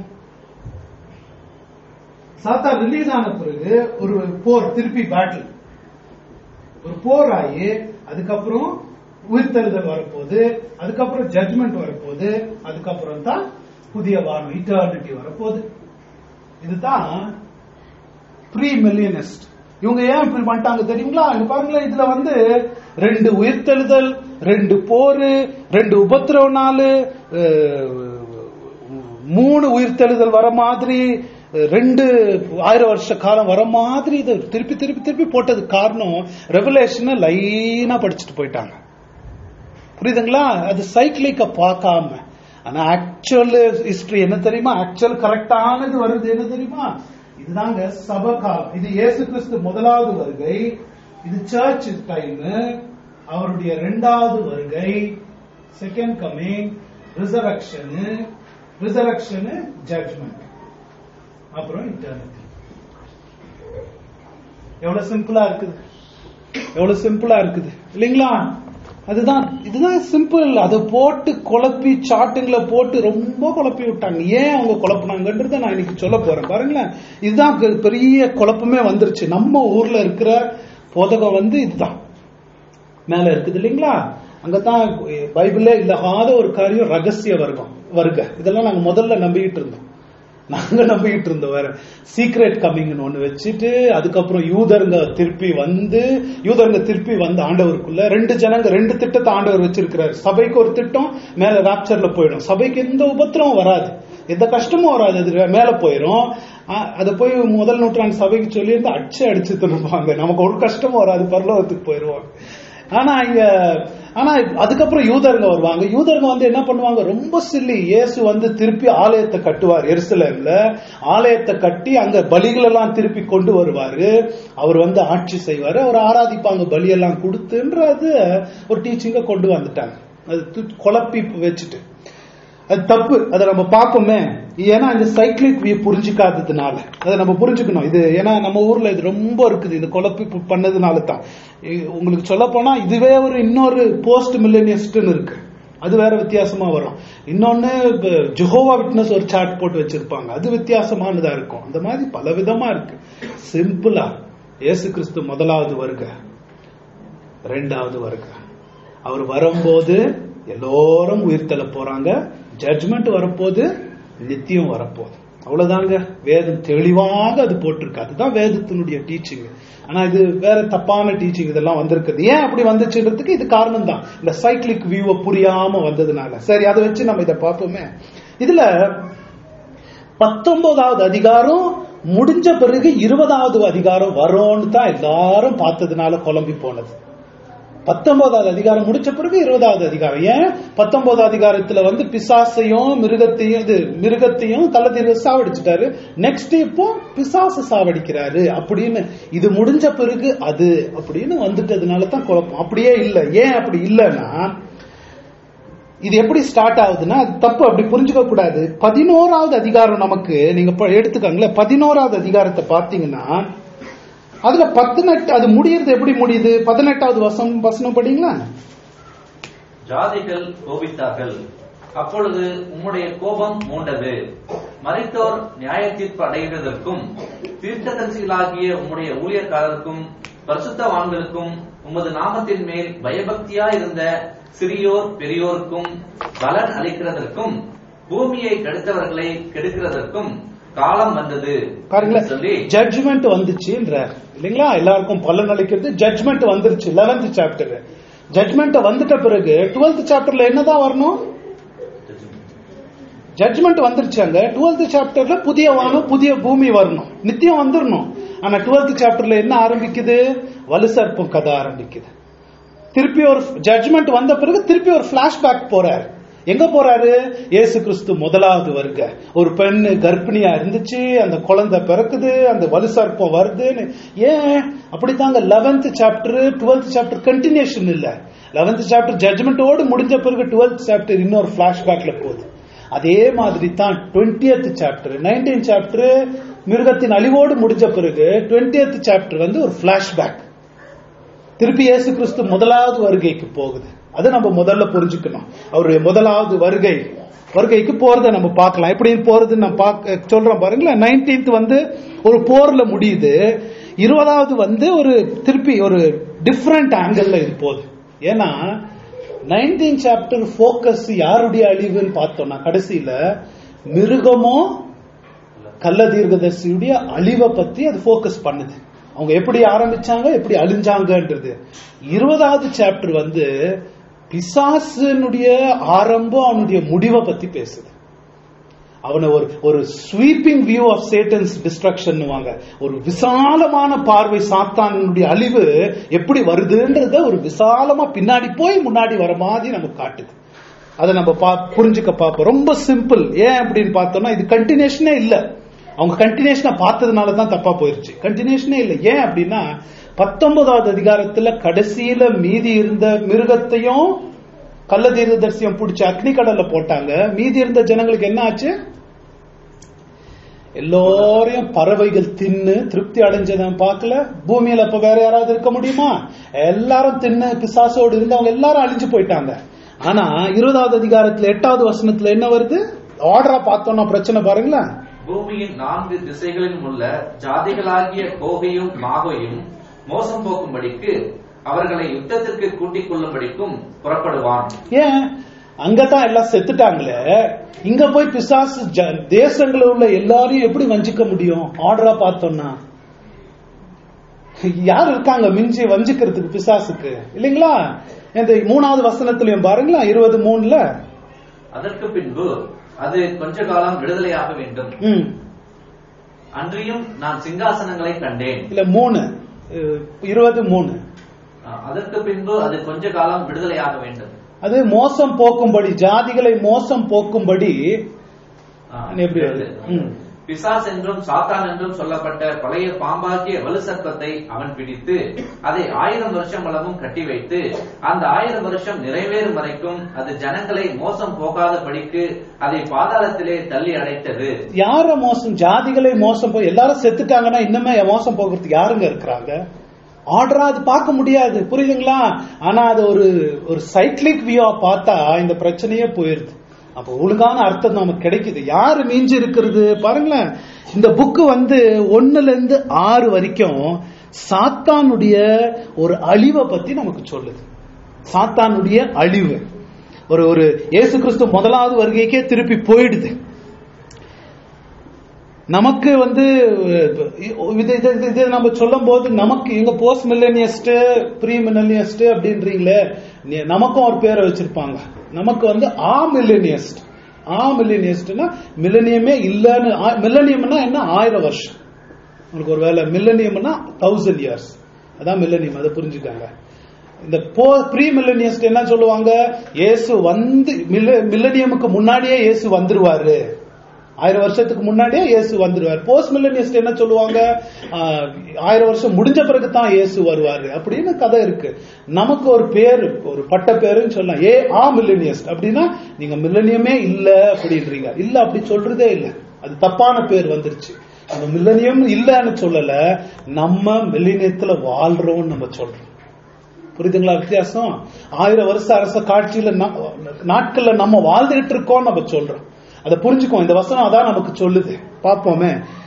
சாத்தான் ரிலீஸ் ஆன பிறகு ஒரு போர், திருப்பி பேட்டில், ஒரு போர் ஆகி அதுக்கப்புறம் உயிர்த்தெழுதல் வரப்போகுது. அதுக்கப்புறம் ஜட்ஜ்மெண்ட் வரப்போகுது. அதுக்கப்புறம் தான் புதிய வானம், இட்டர்னிட்டி வரப்போகுது. இதுதான் ப்ரீ மில்லியனிஸ்ட். இவங்க ஏன் இப்படி பண்ணிட்டாங்க தெரியுங்களா? இங்க பாருங்களேன், இதுல வந்து ரெண்டு உயிர்த்தெழுதல், ரெண்டு போரு, ரெண்டு உபத்திரவ நாள், மூணு உயிர்த்தெழுதல் வர மாதிரி, ரெண்டு ஆயிரம் வருஷ காலம் வர மாதிரி இது திருப்பி திருப்பி திருப்பி போட்டது காரணம் ரெவலேஷன் லைனா படிச்சுட்டு போயிட்டாங்க. புரியுதுங்களா? அது சைக்கிளிக்க பார்க்காம. ஆனா ஆக்சுவல் ஹிஸ்டரி என்ன தெரியுமா? ஆக்சுவல் கரெக்டானது வருது என்ன தெரியுமா? இதுதாங்க சபை காலம். இது இயேசு கிறிஸ்து முதலாவது வருகை, இது சர்ச் டைம். அவருடைய இரண்டாவது வருகை, second coming, resurrection, resurrection judgment, அப்புறம் இட்டர்னிட்டி. எவ்வளவு சிம்பிளா இருக்குது, எவ்வளவு சிம்பிளா இருக்குது இல்லைங்களா? அதுதான், இதுதான் சிம்பிள். அதை போட்டு குழப்பி சாட்டுங்களை போட்டு ரொம்ப குழப்பி விட்டாங்க. ஏன் அவங்க குழப்பினாங்கன்றத நான் இன்னைக்கு சொல்ல போறேன். பாருங்களேன், இதுதான் பெரிய குழப்பமே வந்துருச்சு. நம்ம ஊர்ல இருக்கிற போதகம் வந்து இதுதான் மேல இருக்குது இல்லைங்களா? அங்கதான் பைபிளே இல்லாத ஒரு காரியம் ரகசிய வர்க்கம் வருக. இதெல்லாம் நாங்க முதல்ல நம்பிக்கிட்டு இருந்தோம். நாங்க நம்பிக்கிட்டு இருந்தோம் வேற சீக்ரெட் கமிங்னு ஒண்ணு வச்சுட்டு, அதுக்கப்புறம் யூதருங்க திருப்பி வந்து யூதருங்க திருப்பி வந்து ஆண்டவருக்குள்ள ரெண்டு ஜனங்க ரெண்டு திட்டத்தை ஆண்டவர் வச்சிருக்கிறாரு. சபைக்கு ஒரு திட்டம், மேல ராப்சர்ல போயிடும். சபைக்கு எந்த உபத்திரமும் வராது, எந்த கஷ்டமும் வராது, அது மேல போயிடும். அதை போய் முதல் நூற்றாண்டு சபைக்கு சொல்லி இருந்து அடிச்சு அடிச்சு திருப்பாங்க, நமக்கு ஒரு கஷ்டமும் வராது, பரலோகத்துக்கு போயிடுவாங்க. ஆனா இங்க ஆனா அதுக்கப்புறம் யூதருங்க வருவாங்க. யூதருங்க வந்து என்ன பண்ணுவாங்க, ரொம்ப சில்லி. இயேசு வந்து திருப்பி ஆலயத்தை கட்டுவார் எருசலேம்ல. ஆலயத்தை கட்டி அங்க பலிகள் எல்லாம் திருப்பி கொண்டு வருவாரு. அவர் வந்து ஆட்சி செய்வாரு, அவர் ஆராதிப்பாங்க பலியெல்லாம் கொடுத்துன்றது ஒரு டீச்சிங்க கொண்டு வந்துட்டாங்க. அது குழப்பி வச்சுட்டு அது தப்பு. அதை நம்ம பார்ப்போமே. ஏன்னா இந்த சைக்கிளிக் வியூ புரிஞ்சுக்காததுனால அதை நம்ம புரிஞ்சுக்கணும். இது ஏன்னா நம்ம ஊர்ல இது ரொம்ப இருக்குது, இந்த குழப்பி பண்ணதுனால தான். உங்களுக்கு சொல்ல போனா இதுவே ஒரு இன்னொரு போஸ்ட் மில்லேனியஸ்ட்னு இருக்கு, அது வேற வித்தியாசமா வரும். இன்னொன்னு ஜெகோவா விட்னஸ் ஒரு சார்ட் போட்டு வச்சிருப்பாங்க, அது வித்தியாசமானதா இருக்கும். அந்த மாதிரி பல விதமா இருக்கு. சிம்பிளா இயேசு கிறிஸ்து முதலாவது வருக, இரண்டாவது வருக. அவர் வரும்போது எல்லோரும் உயிர்த்தெழ போறாங்க. ஜட்ஜ்மெண்ட் வரப்போது, நித்தியம் வரப்போகுது. அவ்வளவுதாங்க. வேதம் தெளிவாக அது போட்டிருக்கு. அதுதான் வேதத்தினுடைய டீச்சிங். ஆனா இது வேற தப்பான டீச்சிங் இதெல்லாம் வந்திருக்குது. ஏன் அப்படி வந்துச்சுன்றதுக்கு இது காரணம் தான், இந்த சைக்கிளிக் வியூவை புரியாம வந்ததுனால. சரி, அதை வச்சு நம்ம இதை பார்ப்போமே. இதுல பத்தொன்பதாவது அதிகாரம் முடிஞ்ச பிறகு இருபதாவது அதிகாரம் வரும்னு தான் எல்லாரும் பார்த்ததுனால குழம்பி போனது. பத்தொன்பதாவது அதிகாரம் முடிச்ச பிறகு இருபதாவது அதிகாரம். ஏன் பத்தொன்பதாவது அதிகாரத்துல வந்து பிசாசையும் மிருகத்தையும் இது மிருகத்தையும் கள்ளத்தீர சாவடிச்சுட்டாரு. நெக்ஸ்ட் இப்போ பிசாசு சாவடிக்கிறாரு அப்படின்னு இது முடிஞ்ச பிறகு அது அப்படின்னு வந்துட்டதுனால தான் குழப்பம். அப்படியே இல்லை. ஏன் அப்படி இல்லைன்னா, இது எப்படி ஸ்டார்ட் ஆகுதுன்னா, அது தப்பு, அப்படி புரிஞ்சுக்க கூடாது. பதினோராவது அதிகாரம் நமக்கு நீங்க எடுத்துக்காங்களேன். பதினோராவது அதிகாரத்தை பார்த்தீங்கன்னா அதுல பதினெட்டு அது முடியுது. எப்படி முடியுது? பதினெட்டாவது வசனம் வசனம் படிங்களா. ஜாதிகள் கோபித்தார்கள், அப்பொழுது உம்முடைய கோபம் மூண்டது. மரித்தோர் நியாய தீர்ப்பு அடைகிறதற்கும் தீர்க்கதரிசிகளாகிய உம்முடைய ஊழியக்காரருக்கும் பரிசுத்தவான்களுக்கும் உமது நாமத்தின் மேல் பயபக்தியா இருந்த சிறியோர் பெரியோருக்கும் பலன் அளிக்கிறதற்கும் பூமியை கெடுத்தவர்களை கெடுக்கிறதற்கும் காலம் வந்தது பாருங்களேன், சொல்லி ஜட்ஜ்மெண்ட் வந்துச்சுன்ற இல்லைங்களா, எல்லாருக்கும் பலன் அளிக்கிறது. ஜட்ஜ்மெண்ட் வந்துருச்சு லெவன்த் சாப்டர். ஜட்ஜ்மெண்ட் வந்துட்ட பிறகு டுவெல்த் சாப்டர்ல என்னதான் வரணும்? ஜட்ஜ்மெண்ட் வந்துருச்சாங்க. டுவெல்த் சாப்டர்ல புதிய வானம் புதிய பூமி வரணும், நித்தியம் வந்துடணும். ஆனா டுவெல்த் சாப்டர்ல என்ன ஆரம்பிக்குது? வலுசற்பம் கதை ஆரம்பிக்குது. திருப்பி ஒரு ஜட்ஜ்மெண்ட் வந்த பிறகு திருப்பி ஒரு பிளாஷ்பேக் போறாரு. எங்க போறாரு? இயேசு கிறிஸ்து முதலாவது வருக. ஒரு பெண் கர்ப்பிணியா இருந்துச்சு, அந்த குழந்தை பிறக்குது, அந்த வலுசற்பம் வருதுன்னு. ஏன் அப்படித்தாங்க eleventh chapter twelfth chapter continuation இல்ல. லெவன்த் சாப்டர் ஜட்ஜ்மெண்டோடு முடிஞ்ச பிறகு டுவெல்த் சாப்டர் இன்னொரு பிளாஷ்பேக்ல போகுது. அதே மாதிரி தான் டுவெண்டியத் சாப்டர் நைன்டீன் சாப்டர் மிருகத்தின் அழிவோடு முடிஞ்ச பிறகு டுவெண்டியத் சாப்டர் வந்து ஒரு பிளாஷ்பேக். திருப்பி இயேசு கிறிஸ்து முதலாவது வருகைக்கு போகுது. அதை நம்ம முதல்ல புரிஞ்சுக்கணும். அவருடைய முதலாவது வருகை வருகைக்கு போறதை நம்ம பார்க்கலாம். எப்படி போறது நான் பார்க்க சொல்றேன் பாருங்களேன். நைன்டீன்த் வந்து ஒரு போர்ல முடியுது. இருபதாவது வந்து ஒரு திருப்பி ஒரு டிஃப்ரெண்ட் ஆங்கிள் இது போகுது. ஏன்னா நைன்டீன் சாப்டர் போக்கஸ் யாருடைய அழிவுன்னு பார்த்தோம்னா கடைசியில மிருகமோ கள்ள தீர்க்கதரிசியுடைய அழிவை பத்தி அது போக்கஸ் பண்ணுது. அவங்க எப்படி ஆரம்பிச்சாங்க, எப்படி அழிஞ்சாங்கன்றது. இருபதாவது சாப்டர் வந்து பிசாசுனுடைய ஆரம்பம் அவனுடைய முடிவை பத்தி பேசுது. அவனை ஒரு ஒரு sweeping view of Satan's destruction, ஒரு விசாலமான பார்வை, சாத்தானுடைய அழிவு எப்படி வருதுன்றத ஒரு விசாலமா பின்னாடி போய் முன்னாடி வர மாதிரி நமக்கு காட்டுது. அதை நம்ம புரிஞ்சுக்க பார்ப்போம். ரொம்ப சிம்பிள். ஏன் அப்படின்னு பார்த்தோம்னா இது கண்டினியூஷனே இல்ல. அவங்க கண்டினியூஷனை பார்த்ததுனால தான் தப்பா போயிருச்சு. கண்டினியூஷனே இல்லை. ஏன் அப்படின்னா பத்தொன்பதாவது அதிகாரத்துல கடைசியில மீதி இருந்த மிருகத்தையும் கள்ள தீர்க்கதரிசியும் பிடிச்ச அக்னி கடல்ல போட்டாங்க. மீதி இருந்த ஜனங்களுக்கு என்ன ஆச்சு? எல்லோரையும் பறவைகள் தின்னு திருப்தி அடைஞ்சதான் பார்க்கல. பூமியில அப்ப வேற யாராவது இருக்க முடியுமா? எல்லாரும் தின்னு பிசாசோடு இருந்தவங்க எல்லாரும் அழிஞ்சு போயிட்டாங்க. ஆனா இருபதாவது அதிகாரத்துல எட்டாவது வசனத்துல என்ன வருது? ஆர்டரா பார்த்தோம்னா பிரச்சனை பாருங்களேன். பூமியின் நான்கு திசைகளிலும் உள்ள ஜாதிகளாகிய கோகையும் மாகோயும் மோசம் போக்கும்படிக்கு அவர்களை யுத்தத்திற்கு கூட்டிக் கொள்ளும்படிக்கும் புறப்படுவான். ஏன்? அங்கதான் எல்லாம் செத்துட்டாங்களே, இங்க போய் பிசாசு தேசங்களில் உள்ள எல்லாரையும் எப்படி வஞ்சிக்க முடியும்? ஆர்டரா பார்த்தோம்னா யார் இருக்காங்க மிஞ்சி வஞ்சிக்கிறதுக்கு பிசாசுக்கு? இல்லைங்களா? இந்த மூணாவது வசனத்திலையும் பாருங்களா, இருபது மூணுல அதற்கு பின்பு அது கொஞ்ச காலம் விடுதலையாக வேண்டும். அன்றியும் நான் சிங்காசனங்களை கண்டேன். இல்ல மூணு இருபது மூணு அதற்கு பின்பு அது கொஞ்ச காலம் விடுதலையாக வேண்டும். அது மோசம் போக்கும்படி, ஜாதிகளை மோசம் போக்கும்படி எப்படி பிசாஸ் என்றும் சாத்தான் என்றும் சொல்லப்பட்ட பழைய பாம்பாகிய வலு சர்ப்பத்தை அவன் பிடித்து அதை ஆயிரம் வருஷம் அளவும் கட்டி வைத்து அந்த ஆயிரம் வருஷம் நிறைவேறும் வரைக்கும் அது ஜனங்களை மோசம் போகாதபடிக்கு அதை பாதாளத்திலே தள்ளி அடைத்தது. யார மோசம்? ஜாதிகளை மோசம் போ எல்லாரும் செத்துட்டாங்கன்னா இன்னுமே மோசம் போகிறதுக்கு யாருங்க இருக்கிறாங்க? ஆர்டரா அது பார்க்க முடியாது. புரியுதுங்களா? ஆனா அது ஒரு ஒரு சைக்கிளிக் வியூவா பார்த்தா இந்த பிரச்சனையே போயிருது. அப்ப ஒழுங்கான அர்த்தம் நமக்கு கிடைக்குது. யாரு மீஞ்சி இருக்கிறது பாருங்களேன். இந்த புக்கு வந்து ஒன்னுல இருந்து ஆறு வரைக்கும் சாத்தானுடைய ஒரு அழிவை பத்தி நமக்கு சொல்லுது. சாத்தானுடைய அழிவு ஒரு ஒரு இயேசு கிறிஸ்து முதலாவது வருகைக்கே திருப்பி போயிடுது. நமக்கு வந்து இதை நம்ம சொல்லும் போது நமக்கு எங்க போஸ்ட் மில்லேனியஸ்ட் ப்ரீ மில்லேனியஸ்ட் அப்படின்றீங்களே, நமக்கும் ஒரு பேரை வச்சிருப்பாங்க. நமக்கு வந்து ஆ மில்லேனியஸ்ட். ஆ மில்லேனியஸ்ட்னா மில்லனியமே இல்லன்னு. மில்லனியம்னா என்ன? ஆயிரம் வருஷம். உங்களுக்கு ஒரு வேலை மில்லனியம்னா தௌசண்ட் இயர்ஸ், அதான் மில்லனியம். அதை புரிஞ்சுக்காங்க. இந்த ப்ரீ மில்லனியஸ்ட் என்ன சொல்லுவாங்க? இயேசு வந்து மில்லனியமுக்கு முன்னாடியே இயேசு வந்துருவாரு, ஆயிரம் வருஷத்துக்கு முன்னாடியே இயேசு வந்துருவார். போஸ்ட் மில்லனியஸ்ட் என்ன சொல்லுவாங்க? ஆயிரம் வருஷம் முடிஞ்ச பிறகு தான் இயேசு வருவாரு அப்படின்னு கதை இருக்கு. நமக்கு ஒரு பேரு, ஒரு பட்ட பேருன்னு சொல்லலாம், ஏ ஆ மில்லனியஸ்ட். அப்படின்னா நீங்க மில்லனியமே இல்ல அப்படின்றீங்க. இல்ல, அப்படி சொல்றதே இல்ல. அது தப்பான பேர் வந்துருச்சு. நம்ம மில்லனியம் இல்லன்னு சொல்லல, நம்ம மில்லனியத்துல வாழ்றோம்னு நம்ம சொல்றோம். புரியுதுங்களா வித்தியாசம்? ஆயிரம் வருஷ அரச காட்சியில நாட்கள்ல நம்ம வாழ்ந்துகிட்டு இருக்கோம் நம்ம சொல்றோம். அதை புரிஞ்சுக்கோ. இந்த வசனம் அதான் நமக்கு சொல்லுது. பார்ப்போமே.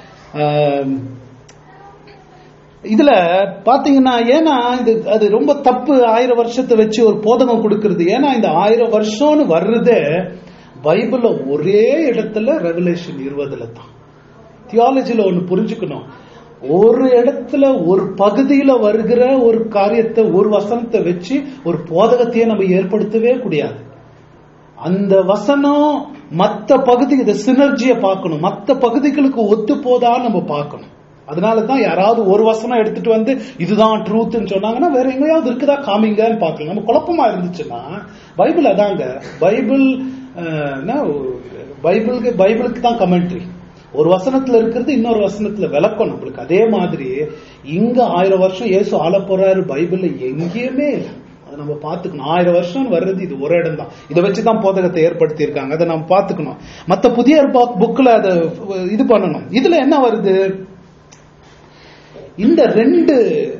இதுல பாத்தீங்கன்னா, ஏன்னா இது அது ரொம்ப தப்பு ஆயிரம் வருஷத்தை வச்சு ஒரு போதகம் கொடுக்கறது. ஏன்னா இந்த ஆயிரம் வருஷம்னு வர்றதே பைபிள்ல ஒரே இடத்துல ரெவலேஷன் இருபதுல தான். தியாலஜில ஒண்ணு புரிஞ்சுக்கணும். ஒரு இடத்துல ஒரு பகுதியில வருகிற ஒரு காரியத்தை ஒரு வசனத்தை வச்சு ஒரு போதகத்தையே நம்ம ஏற்படுத்தவே கூடாது. அந்த வசனம் மற்ற பகுதி இந்த சினர்ஜியை பார்க்கணும், மற்ற பகுதிகளுக்கு ஒத்து போதா நம்ம பார்க்கணும். அதனாலதான் யாராவது ஒரு வசனம் எடுத்துட்டு வந்து இதுதான் ட்ரூத்ன்னு சொன்னாங்கன்னா வேற எங்கேயாவது இருக்குதா காமிங்கன்னு பார்க்கலாம். நம்ம குழப்பமா இருந்துச்சுன்னா பைபிள் அதாங்க. பைபிள் பைபிளுக்கு பைபிளுக்கு தான் கமெண்ட்ரி. ஒரு வசனத்துல இருக்கிறது இன்னொரு வசனத்துல விளக்கம் நம்மளுக்கு. அதே மாதிரி இங்க ஆயிரம் வருஷம் இயேசு ஆள போறாரு, பைபிள்ல எங்கேயுமே இல்லை. அதை நம்ம பாத்துக்கணும். ஆயிரம் வருஷம் வர்றது இது ஒரு இடம் தான். இதை வச்சுதான் போதகத்தை ஏற்படுத்தி இருக்காங்க. அதை நம்ம பாத்துக்கணும். மத்த புதிய புக்ல அதை இது பண்ணணும். இதுல என்ன வருது, இந்த ரெண்டு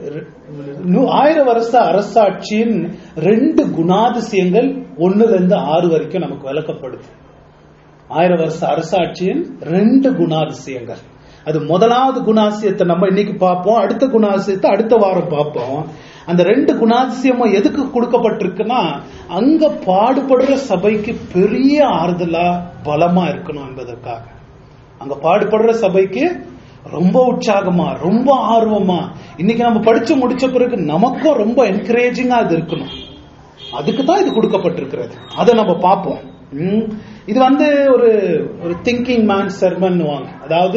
ஆயிரம் வருஷ அரசாட்சியின் ரெண்டு குணாதிசயங்கள் ஒண்ணுல இருந்து ஆறு வரைக்கும் நமக்கு விளக்கப்படுது. ஆயிரம் வருஷ அரசாட்சியின் ரெண்டு குணாதிசயங்கள். அது முதலாவது குணாதிசயத்தை நம்ம இன்னைக்கு பார்ப்போம், அடுத்த குணாதிசயத்தை அடுத்த வாரம் பார்ப்போம். அந்த ரெண்டு குணாதிசயமும் எதுக்கு கொடுக்கப்பட்டிருக்குன்னா, அங்க பாடுபடுற சபைக்கு பெரிய ஆறுதலா பலமா இருக்கணும் என்பதற்காக. அங்க பாடுபடுற சபைக்கு ரொம்ப உற்சாகமா ரொம்ப ஆர்வமா இன்னைக்கு நம்ம படிச்சு முடிச்ச பிறகு நமக்கும் ரொம்ப என்கரேஜிங்கா அது இருக்கணும். அதுக்கு தான் இது கொடுக்கப்பட்டிருக்கிறது. அதை நம்ம பார்ப்போம். இது வந்து ஒரு ஒரு திங்கிங் மேன் செர்மன் வாங்க, அதாவது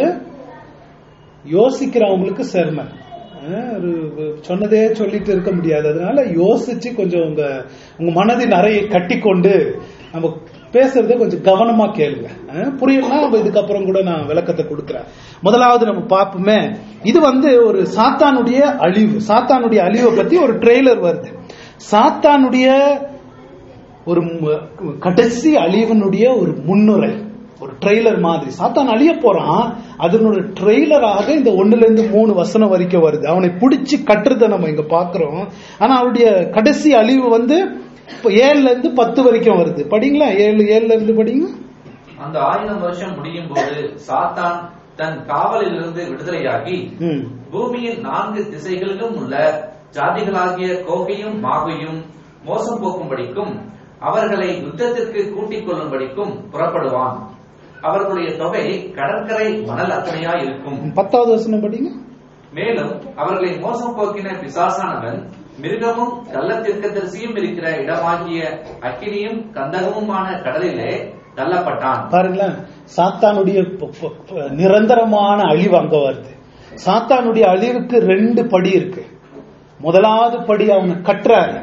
யோசிக்கிறவங்களுக்கு செர்மன். ஒரு சொன்னதே சொல்லிட்டு இருக்க முடியாது. அதனால யோசிச்சு கொஞ்சம் உங்க உங்க மனதின் அறையை கட்டி கொண்டு நம்ம பேசுறத கொஞ்சம் கவனமா கேளுங்க. புரியலன்னா நம்ம இதுக்கப்புறம் கூட நான் விளக்கத்தை கொடுக்கிறேன். முதலாவது நம்ம பார்ப்போமே, இது வந்து ஒரு சாத்தானுடைய அழிவு. சாத்தானுடைய அழிவை பத்தி ஒரு ட்ரெய்லர் வருது. சாத்தானுடைய ஒரு கடைசி அழிவனுடைய ஒரு முன்னுரை, ஒரு ட்ரெய்லர் மாதிரி. சாத்தான் அழிய போறான், அதனுடைய ட்ரெய்லராக இந்த ஒண்ணுல இருந்து மூணு வசனம் வரைக்கும் வருது. அவனை பிடிச்சு கட்டுறத நம்ம இங்க பாக்குறோம். ஆனா அவருடைய கடைசி அழிவு வந்து இப்ப ஏழுல இருந்து பத்து வரைக்கும் வருது. படிங்களா, ஏழு ஏழுல இருந்து படிங்க. அந்த ஆயிரம் வருஷம் முடியும் போது சாத்தான் தன் காவலில் இருந்து விடுதலையாகி பூமியின் நான்கு திசைகளிலும் உள்ள ஜாதிகளாகிய கோகையும் மாகையும் மோசம் போக்கும்படிக்கும் அவர்களை யுத்தத்திற்கு கூட்டிக் கொள்ளும்படிக்கும் புறப்படுவான். அவர்களுடைய தொகை கடற்கரை மணல் அத்தனையா இருக்கும். பத்தாவது வசனம் படிங்க. மேலும் அவர்களை மோசம் போக்கின பிசாசானவன் மிருகமும் கள்ளத்திற்கதரிசியும் இருக்கிற இடமாகிய அக்கினியும் கந்தகமுமான கடலிலே தள்ளப்பட்டான். பாருங்களேன், சாத்தானுடைய நிரந்தரமான அழிவு அங்க வருது. சாத்தானுடைய அழிவுக்கு ரெண்டு படி இருக்கு. முதலாவது படி அவங்க கட்டுறாரு,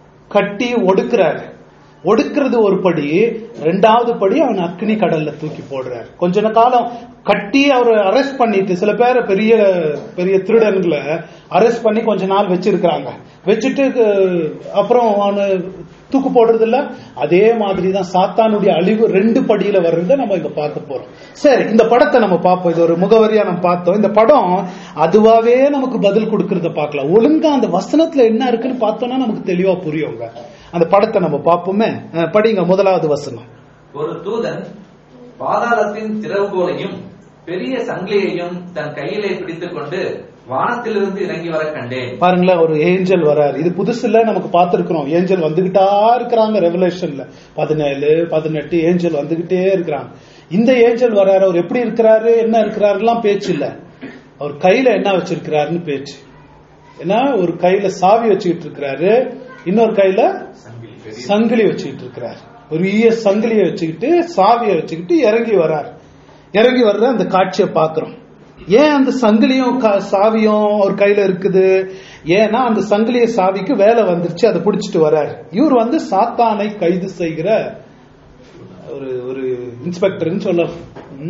கட்டி ஒடுக்குறாரு. ஒடுக்கிறது ஒரு படி. ரெண்டாவது படி அவன் அக்னி கடல்ல தூக்கி போடுறாரு. கொஞ்ச காலம் கட்டி அவரை அரெஸ்ட் பண்ணிட்டு, சில பேர் பெரிய பெரிய திருடன்களை அரெஸ்ட் பண்ணி கொஞ்ச நாள் வச்சிருக்கிறாங்க. வச்சுட்டு அப்புறம் அவனு தூக்கு போடுறது இல்ல. அதே மாதிரிதான் சாத்தானுடைய அழிவு ரெண்டு படியில வர்றத நம்ம இங்க பார்க்க போறோம். சரி, இந்த படத்தை நம்ம பார்ப்போம். இது ஒரு முகவரியா நம்ம பார்த்தோம். இந்த படம் அதுவாவே நமக்கு பதில் கொடுக்கறத பார்க்கலாம். ஒழுங்கா அந்த வசனத்துல என்ன இருக்குன்னு பார்த்தோம்னா நமக்கு தெளிவா புரியுங்க. அந்த படத்தை நம்ம பார்ப்போமே. படிங்க முதலாவது வசனம். ஒரு தூதன் பாதாளத்தின் திறவுகோலையும் பெரிய சங்கிலியையும் தன் கையிலே பிடித்துக் கொண்டு வானத்திலிருந்து இறங்கி வர கண்டேன். பாருங்களேன், ஒரு ஏஞ்சல் வராரு. இது புதுசுல நமக்கு பார்த்திருக்கிறோம். ஏஞ்சல் வந்துகிட்டா இருக்கிறாங்க. ரெவலேஷன்ல பதினேழு பதினெட்டு ஏஞ்சல் வந்துகிட்டே இருக்கிறாங்க. இந்த ஏஞ்சல் வராரு. அவர் எப்படி இருக்கிறாரு, என்ன இருக்கிறாருலாம் பேச்சு இல்ல. அவர் கையில என்ன வச்சிருக்கிறாருன்னு பேச்சு. ஏன்னா ஒரு கையில சாவி வச்சுக்கிட்டு இருக்கிறாரு, இன்னொரு கையில சங்கிலி வச்சுக்கிட்டு இருக்கிறார். பெரிய சங்கிலியை வச்சுக்கிட்டு சாவியை வச்சுக்கிட்டு இறங்கி வர்றார். இறங்கி வர்ற அந்த காட்சியை பாக்குறோம். ஏன் அந்த சங்கிலியும் சாவியும் அவர் கையில இருக்குது? ஏன்னா அந்த சங்கிலிய சாவிக்கு வேலை வந்துருச்சு, அதை பிடிச்சிட்டு வர்றாரு. இவர் வந்து சாத்தானை கைது செய்கிற ஒரு ஒரு இன்ஸ்பெக்டர்னு சொல்லலாம்.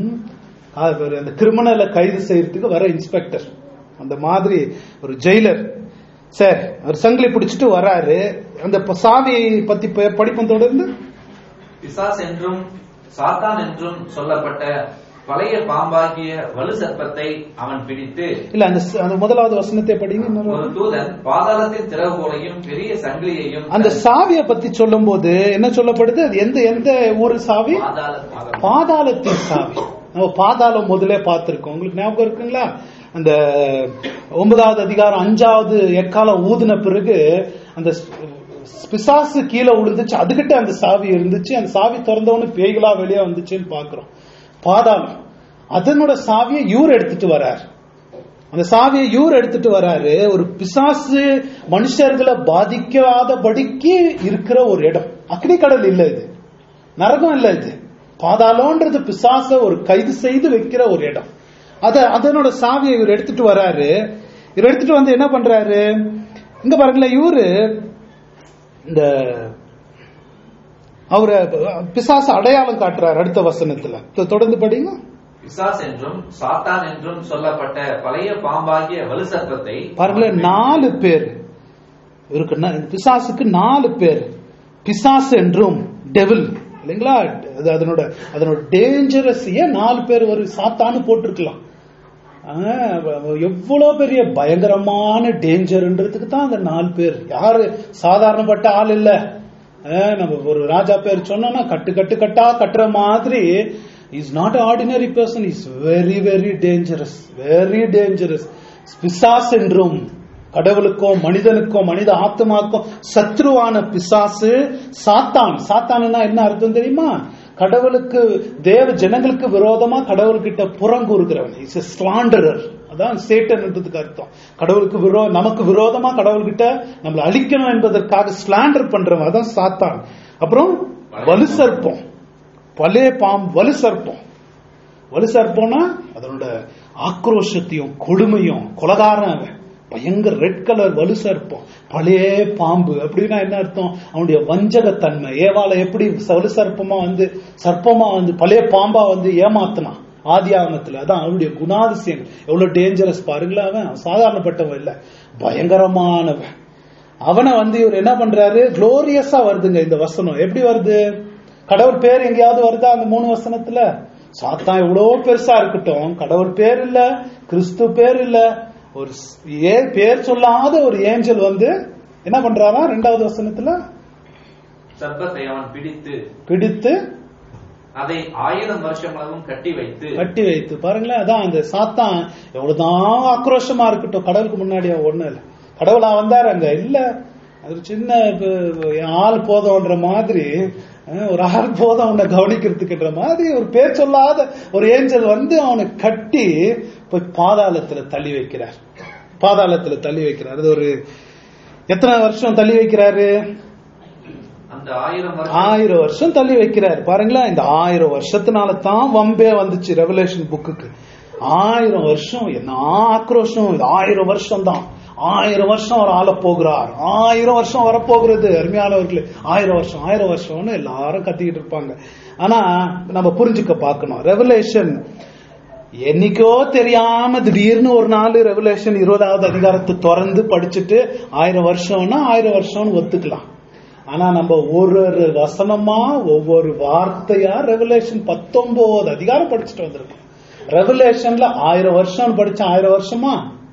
அந்த கிரிமினலை கைது செய்யறதுக்கு வர இன்ஸ்பெக்டர், அந்த மாதிரி ஒரு ஜெயிலர். சரி, அவர் சங்கிலி பிடிச்சிட்டு வராரு. அந்த சாவியை பத்தி படிப்பம் தொடர்ந்து பிசாஸ் என்றும் சாத்தான் என்றும் சொல்லப்பட்ட பழைய பாம்பாகிய வலு சர்ப்பத்தை அவன் பிடித்து, இல்ல அந்த முதலாவது வசனத்தை படிங்க. ஒரு தூதன் பாதாளத்தின் திறவுகோலையும் பெரிய சங்கிலியையும். அந்த சாவியை பத்தி சொல்லும் போது என்ன சொல்லப்படுது? அது எந்த எந்த ஊரு சாவி? பாதாளத்தின் சாவி. நம்ம பாதாளம் முதலே பார்த்திருக்கோம். உங்களுக்கு ஞாபகம் இருக்குங்களா? அந்த ஒன்பதாவது அதிகாரம் அஞ்சாவது எக்காலம் ஊதின பிறகு அந்த பிசாசு கீழே விழுந்துச்சு, அதுகிட்ட அந்த சாவி இருந்துச்சு. அந்த சாவி திறந்தவொன்னு பேய்களா வெளியே வந்துச்சுன்னு பாக்குறோம். பாதாளம் அதனோட சாவியை இவர் எடுத்துட்டு வர்றார். அந்த சாவியை இவர் எடுத்துட்டு வர்றாரு. ஒரு பிசாசு மனுஷர்களை பாதிக்காதபடிக்கு இருக்கிற ஒரு இடம். அக்னி கடல் இல்ல இது, நரகம் இல்ல இது, பாதாளம்ன்றது பிசாச ஒரு கைது செய்து வைக்கிற ஒரு இடம். அத அதனோட சாவியை இவர் எடுத்துட்டு வர்றாரு. இவர் எடுத்துட்டு வந்து என்ன பண்றாரு, இங்க பாருங்களேன், இவரு இந்த அவரை பிசாச அடையாளம் காட்டுறாரு அடுத்த வசனத்துல. தொடர்ந்து படிங்க. பிசாஸ் என்றும் சாத்தான் என்றும் சொல்லப்பட்ட பழைய பாம்பாகிய வலு சர்ப்பத்தை பாருங்களேன், நாலு பேர் இருக்கு. பிசாசுக்கு நாலு பேர். பிசாஸ் என்றும் டெவில் இல்லைங்களா, அதனோட அதனோட டேஞ்சரஸ் நாலு பேர் ஒரு சாத்தான்னு போட்டிருக்கலாம். எவ்வளவு பெரிய பயங்கரமான டேஞ்சர்ன்றதுக்கு தான் அந்த நாலு பேர். யாரு சாதாரணப்பட்ட ஆள் இல்ல. நம்ம ஒரு ராஜா பேர் சொன்னோம்னா கட்டு கட்டு கட்டா கட்டுற மாதிரி. Is not ordinary person, is very very dangerous, very dangerous. பிசாஸ் என்றும் கடவுளுக்கும் மனிதனுக்கும் மனித ஆத்மாக்கும் சத்ருவான பிசாசு சாத்தான். சாத்தான்னா என்ன அர்த்தம் தெரியுமா? கடவுளுக்கு தேவ ஜனங்களுக்கு விரோதமா கடவுள்கிட்ட புறங்கூறுகிறவன். Is a ஸ்லாண்டரர். அதான் சேட்டன் என்பதுக்கு அர்த்தம். கடவுளுக்கு விரோ நமக்கு விரோதமா கடவுள்கிட்ட நம்மளை அழிக்கணும் என்பதற்காக ஸ்லாண்டர் பண்றவன், அதான் சாத்தான். அப்புறம் வலு சர்ப்பம், பழைய பாம்பு, வலு சர்ப்பம். வலு சர்ப்பம்னா அதனோட ஆக்ரோஷத்தையும் கொடுமையும், கொலகாரன், பயங்கர ரெட் கலர் வலு சர்ப்பம், பழைய பாம்பு. அப்படின்னா என்ன அர்த்தம்? அவனுடைய வஞ்சகத்தன்மை. ஏவாளை எப்படி வலு சர்ப்பமா வந்து சர்ப்பமா வந்து பழைய பாம்பா வந்து ஏமாத்தினா ஆதி ஆகமத்துல. அதான் அவனுடைய குணாதிசயம். எவ்வளவு டேஞ்சரஸ் பாருங்களா. அவன் சாதாரணப்பட்டவன் இல்ல, பயங்கரமானவன். அவனை வந்து இவர் என்ன பண்றாரு, குளோரியஸா வருதுங்க இந்த வசனம். எப்படி வருது? கடவுள் பேர் எங்கேயாவது வருதா அந்த மூணு வசனத்துல? சாத்தான் எவ்வளவு பெருசா இருக்கட்டும், கடவுள் பேர் இல்ல, கிறிஸ்து பேர் இல்ல, ஒரு பேர் சொல்லாத ஒரு ஏஞ்சல் வந்து என்ன பண்றாரா ரெண்டாவது வசனத்துல? சர்ப்பத்தை அவன் பிடித்து பிடித்து அதை ஆயிரம் வருஷம் அளவும் கட்டி வைத்து கட்டி வைத்து பாருங்களேன். அதான் அந்த சாத்தான் எவ்வளவுதான் ஆக்ரோஷமா இருக்கட்டும், கடவுளுக்கு முன்னாடி ஒண்ணு இல்ல. கடவுளா வந்தாரு அங்க இல்ல, அது சின்ன ஆள் போதம்ன்ற மாதிரி, ஒரு ஆள் போதும் அவனை கவனிக்கிறதுக்குன்ற மாதிரி ஒரு பேர் சொல்லாத ஒரு ஏஞ்சல் வந்து அவனை கட்டி போய் பாதாளத்துல தள்ளி வைக்கிறார். பாதாளத்துல தள்ளி வைக்கிறார். அது ஒரு எத்தனை வருஷம் தள்ளி வைக்கிறாரு? அந்த ஆயிரம் ஆயிரம் வருஷம் தள்ளி வைக்கிறார். பாருங்களேன், இந்த ஆயிரம் வருஷத்தினால தான் வம்பே வந்துச்சு ரெவலேஷன் புக்குக்கு. ஆயிரம் வருஷம் என்ன ஆக்ரோஷம். இது ஆயிரம் வருஷம் தான். ஆயிரம் வருஷம் அவர் ஆள போகிறார், ஆயிரம் வருஷம் வரப்போகிறது. அருமையானவர்களே, ஆயிரம் வருஷம் ஆயிரம் வருஷம்னு எல்லாரும் கத்திக்கிட்டு இருப்பாங்க. ஆனா நம்ம புரிஞ்சுக்க பார்க்கணும், ரெவலேஷன் என்னைக்கோ தெரியாம திடீர்னு ஒரு நாள் ரெவலேஷன் இருபதாவது அதிகாரத்தை திறந்து படிச்சுட்டு ஆயிரம் வருஷம்னா ஆயிரம் வருஷம்னு ஒத்துக்கலாம். ஆனா நம்ம ஒரு ஒரு வசனமா ஒவ்வொரு வார்த்தையா ரெவலேஷன் பத்தொன்பது அதிகாரம் படிச்சுட்டு வந்திருக்கோம். ரெவலேஷன்ல ஆயிரம் வருஷம் படிச்ச ஆயிரம் வருஷமா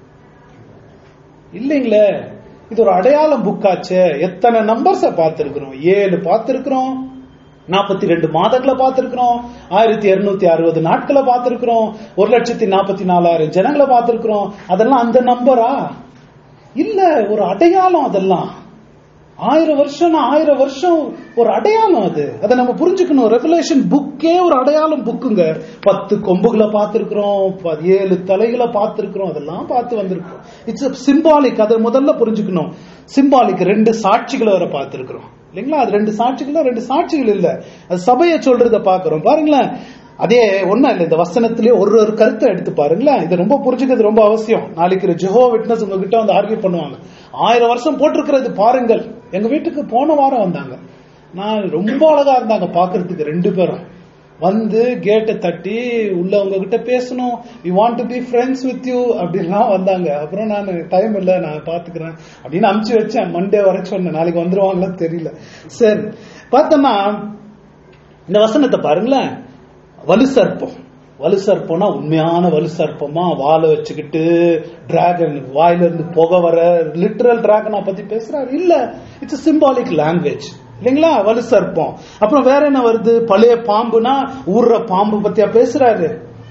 இல்லைங்களே. இது ஒரு அடையாளம் புக்காச்சே. எத்தனை நம்பர்ஸ பார்த்திருக்கிறோம்? ஏழு பார்த்திருக்கிறோம், நாற்பத்தி ரெண்டு மாதங்களை பார்த்திருக்கிறோம், ஆயிரத்தி இருநூத்தி அறுபது நாட்களை பார்த்திருக்கிறோம், ஒரு லட்சத்தி நாற்பத்தி நாலாயிரம் ஜனங்களை பார்த்திருக்கிறோம். அதெல்லாம் அந்த நம்பரா? இல்ல, ஒரு அடையாளம். அதெல்லாம் ஆயிரம் வருஷம் ஆயிரம் வருஷம் ஒரு அடையாளம். அது அதை நம்ம புரிஞ்சுக்கணும். ரெவலேஷன் புக்கே ஒரு அடையாளம் புக்குங்க. பத்து கொம்புகளை பார்த்திருக்கிறோம், ஏழு தலைகளை பார்த்திருக்கிறோம், அதெல்லாம் பார்த்து வந்திருக்கிறோம். It's symbolic. அதை முதல்ல புரிஞ்சுக்கணும். சிம்பாலிக். ரெண்டு சாட்சிகளை வர பார்த்திருக்கிறோம் இல்லைங்களா? அது ரெண்டு சாட்சிகள், ரெண்டு சாட்சிகள் இல்ல, அது சபையை சொல்றத பாக்குறோம். பாருங்களேன், அதே ஒண்ணு இல்ல, இந்த வசனத்திலேயே ஒரு ஒரு கருத்தை எடுத்து பாருங்களேன். இது ரொம்ப புரிஞ்சுக்கிறது ரொம்ப அவசியம். நாளைக்கு ஜெகோவா விட்னஸ் உங்ககிட்ட வந்து ஆர்கியூ பண்ணுவாங்க. ஆயிரம் வருஷம் போட்டிருக்கிறது பாருங்கள். எங்க வீட்டுக்கு போன வாரம் வந்தாங்க, நான் ரொம்ப அழகா இருந்தாங்க பாக்குறதுக்கு. ரெண்டு பேரும் வந்து கேட்டை தட்டி உள்ள உங்ககிட்ட பேசணும், we want to be friends with you அப்படின்லாம் வந்தாங்க. அப்புறம் நான் டைம் இல்ல, நான் பாத்துக்கிறேன் அப்படின்னு அனுப்பிச்சு வச்சேன். மண்டே வர சொன்னேன், நாளைக்கு வந்துருவாங்களான்னு தெரியல. சரி, பார்த்தோம்னா இந்த வசனத்தை பாருங்களேன். வலு சர்ப்பம். வலு சர்ப்பம்னா உண்மையான வலு சர்ப்பமா வாழை வச்சுக்கிட்டு டிராகன் வாயில இருந்து புகை வர லிட்டரல் டிராகனா பத்தி பேசுறாரு இல்ல. இட்ஸ் சிம்பாலிக் லாங்குவேஜ் இல்லைங்களா? வலு சர்ப்பம். அப்புறம் வேற என்ன வருது? பழைய பாம்புனா ஊர்ற பாம்பு பத்தியா பேசுறாரு.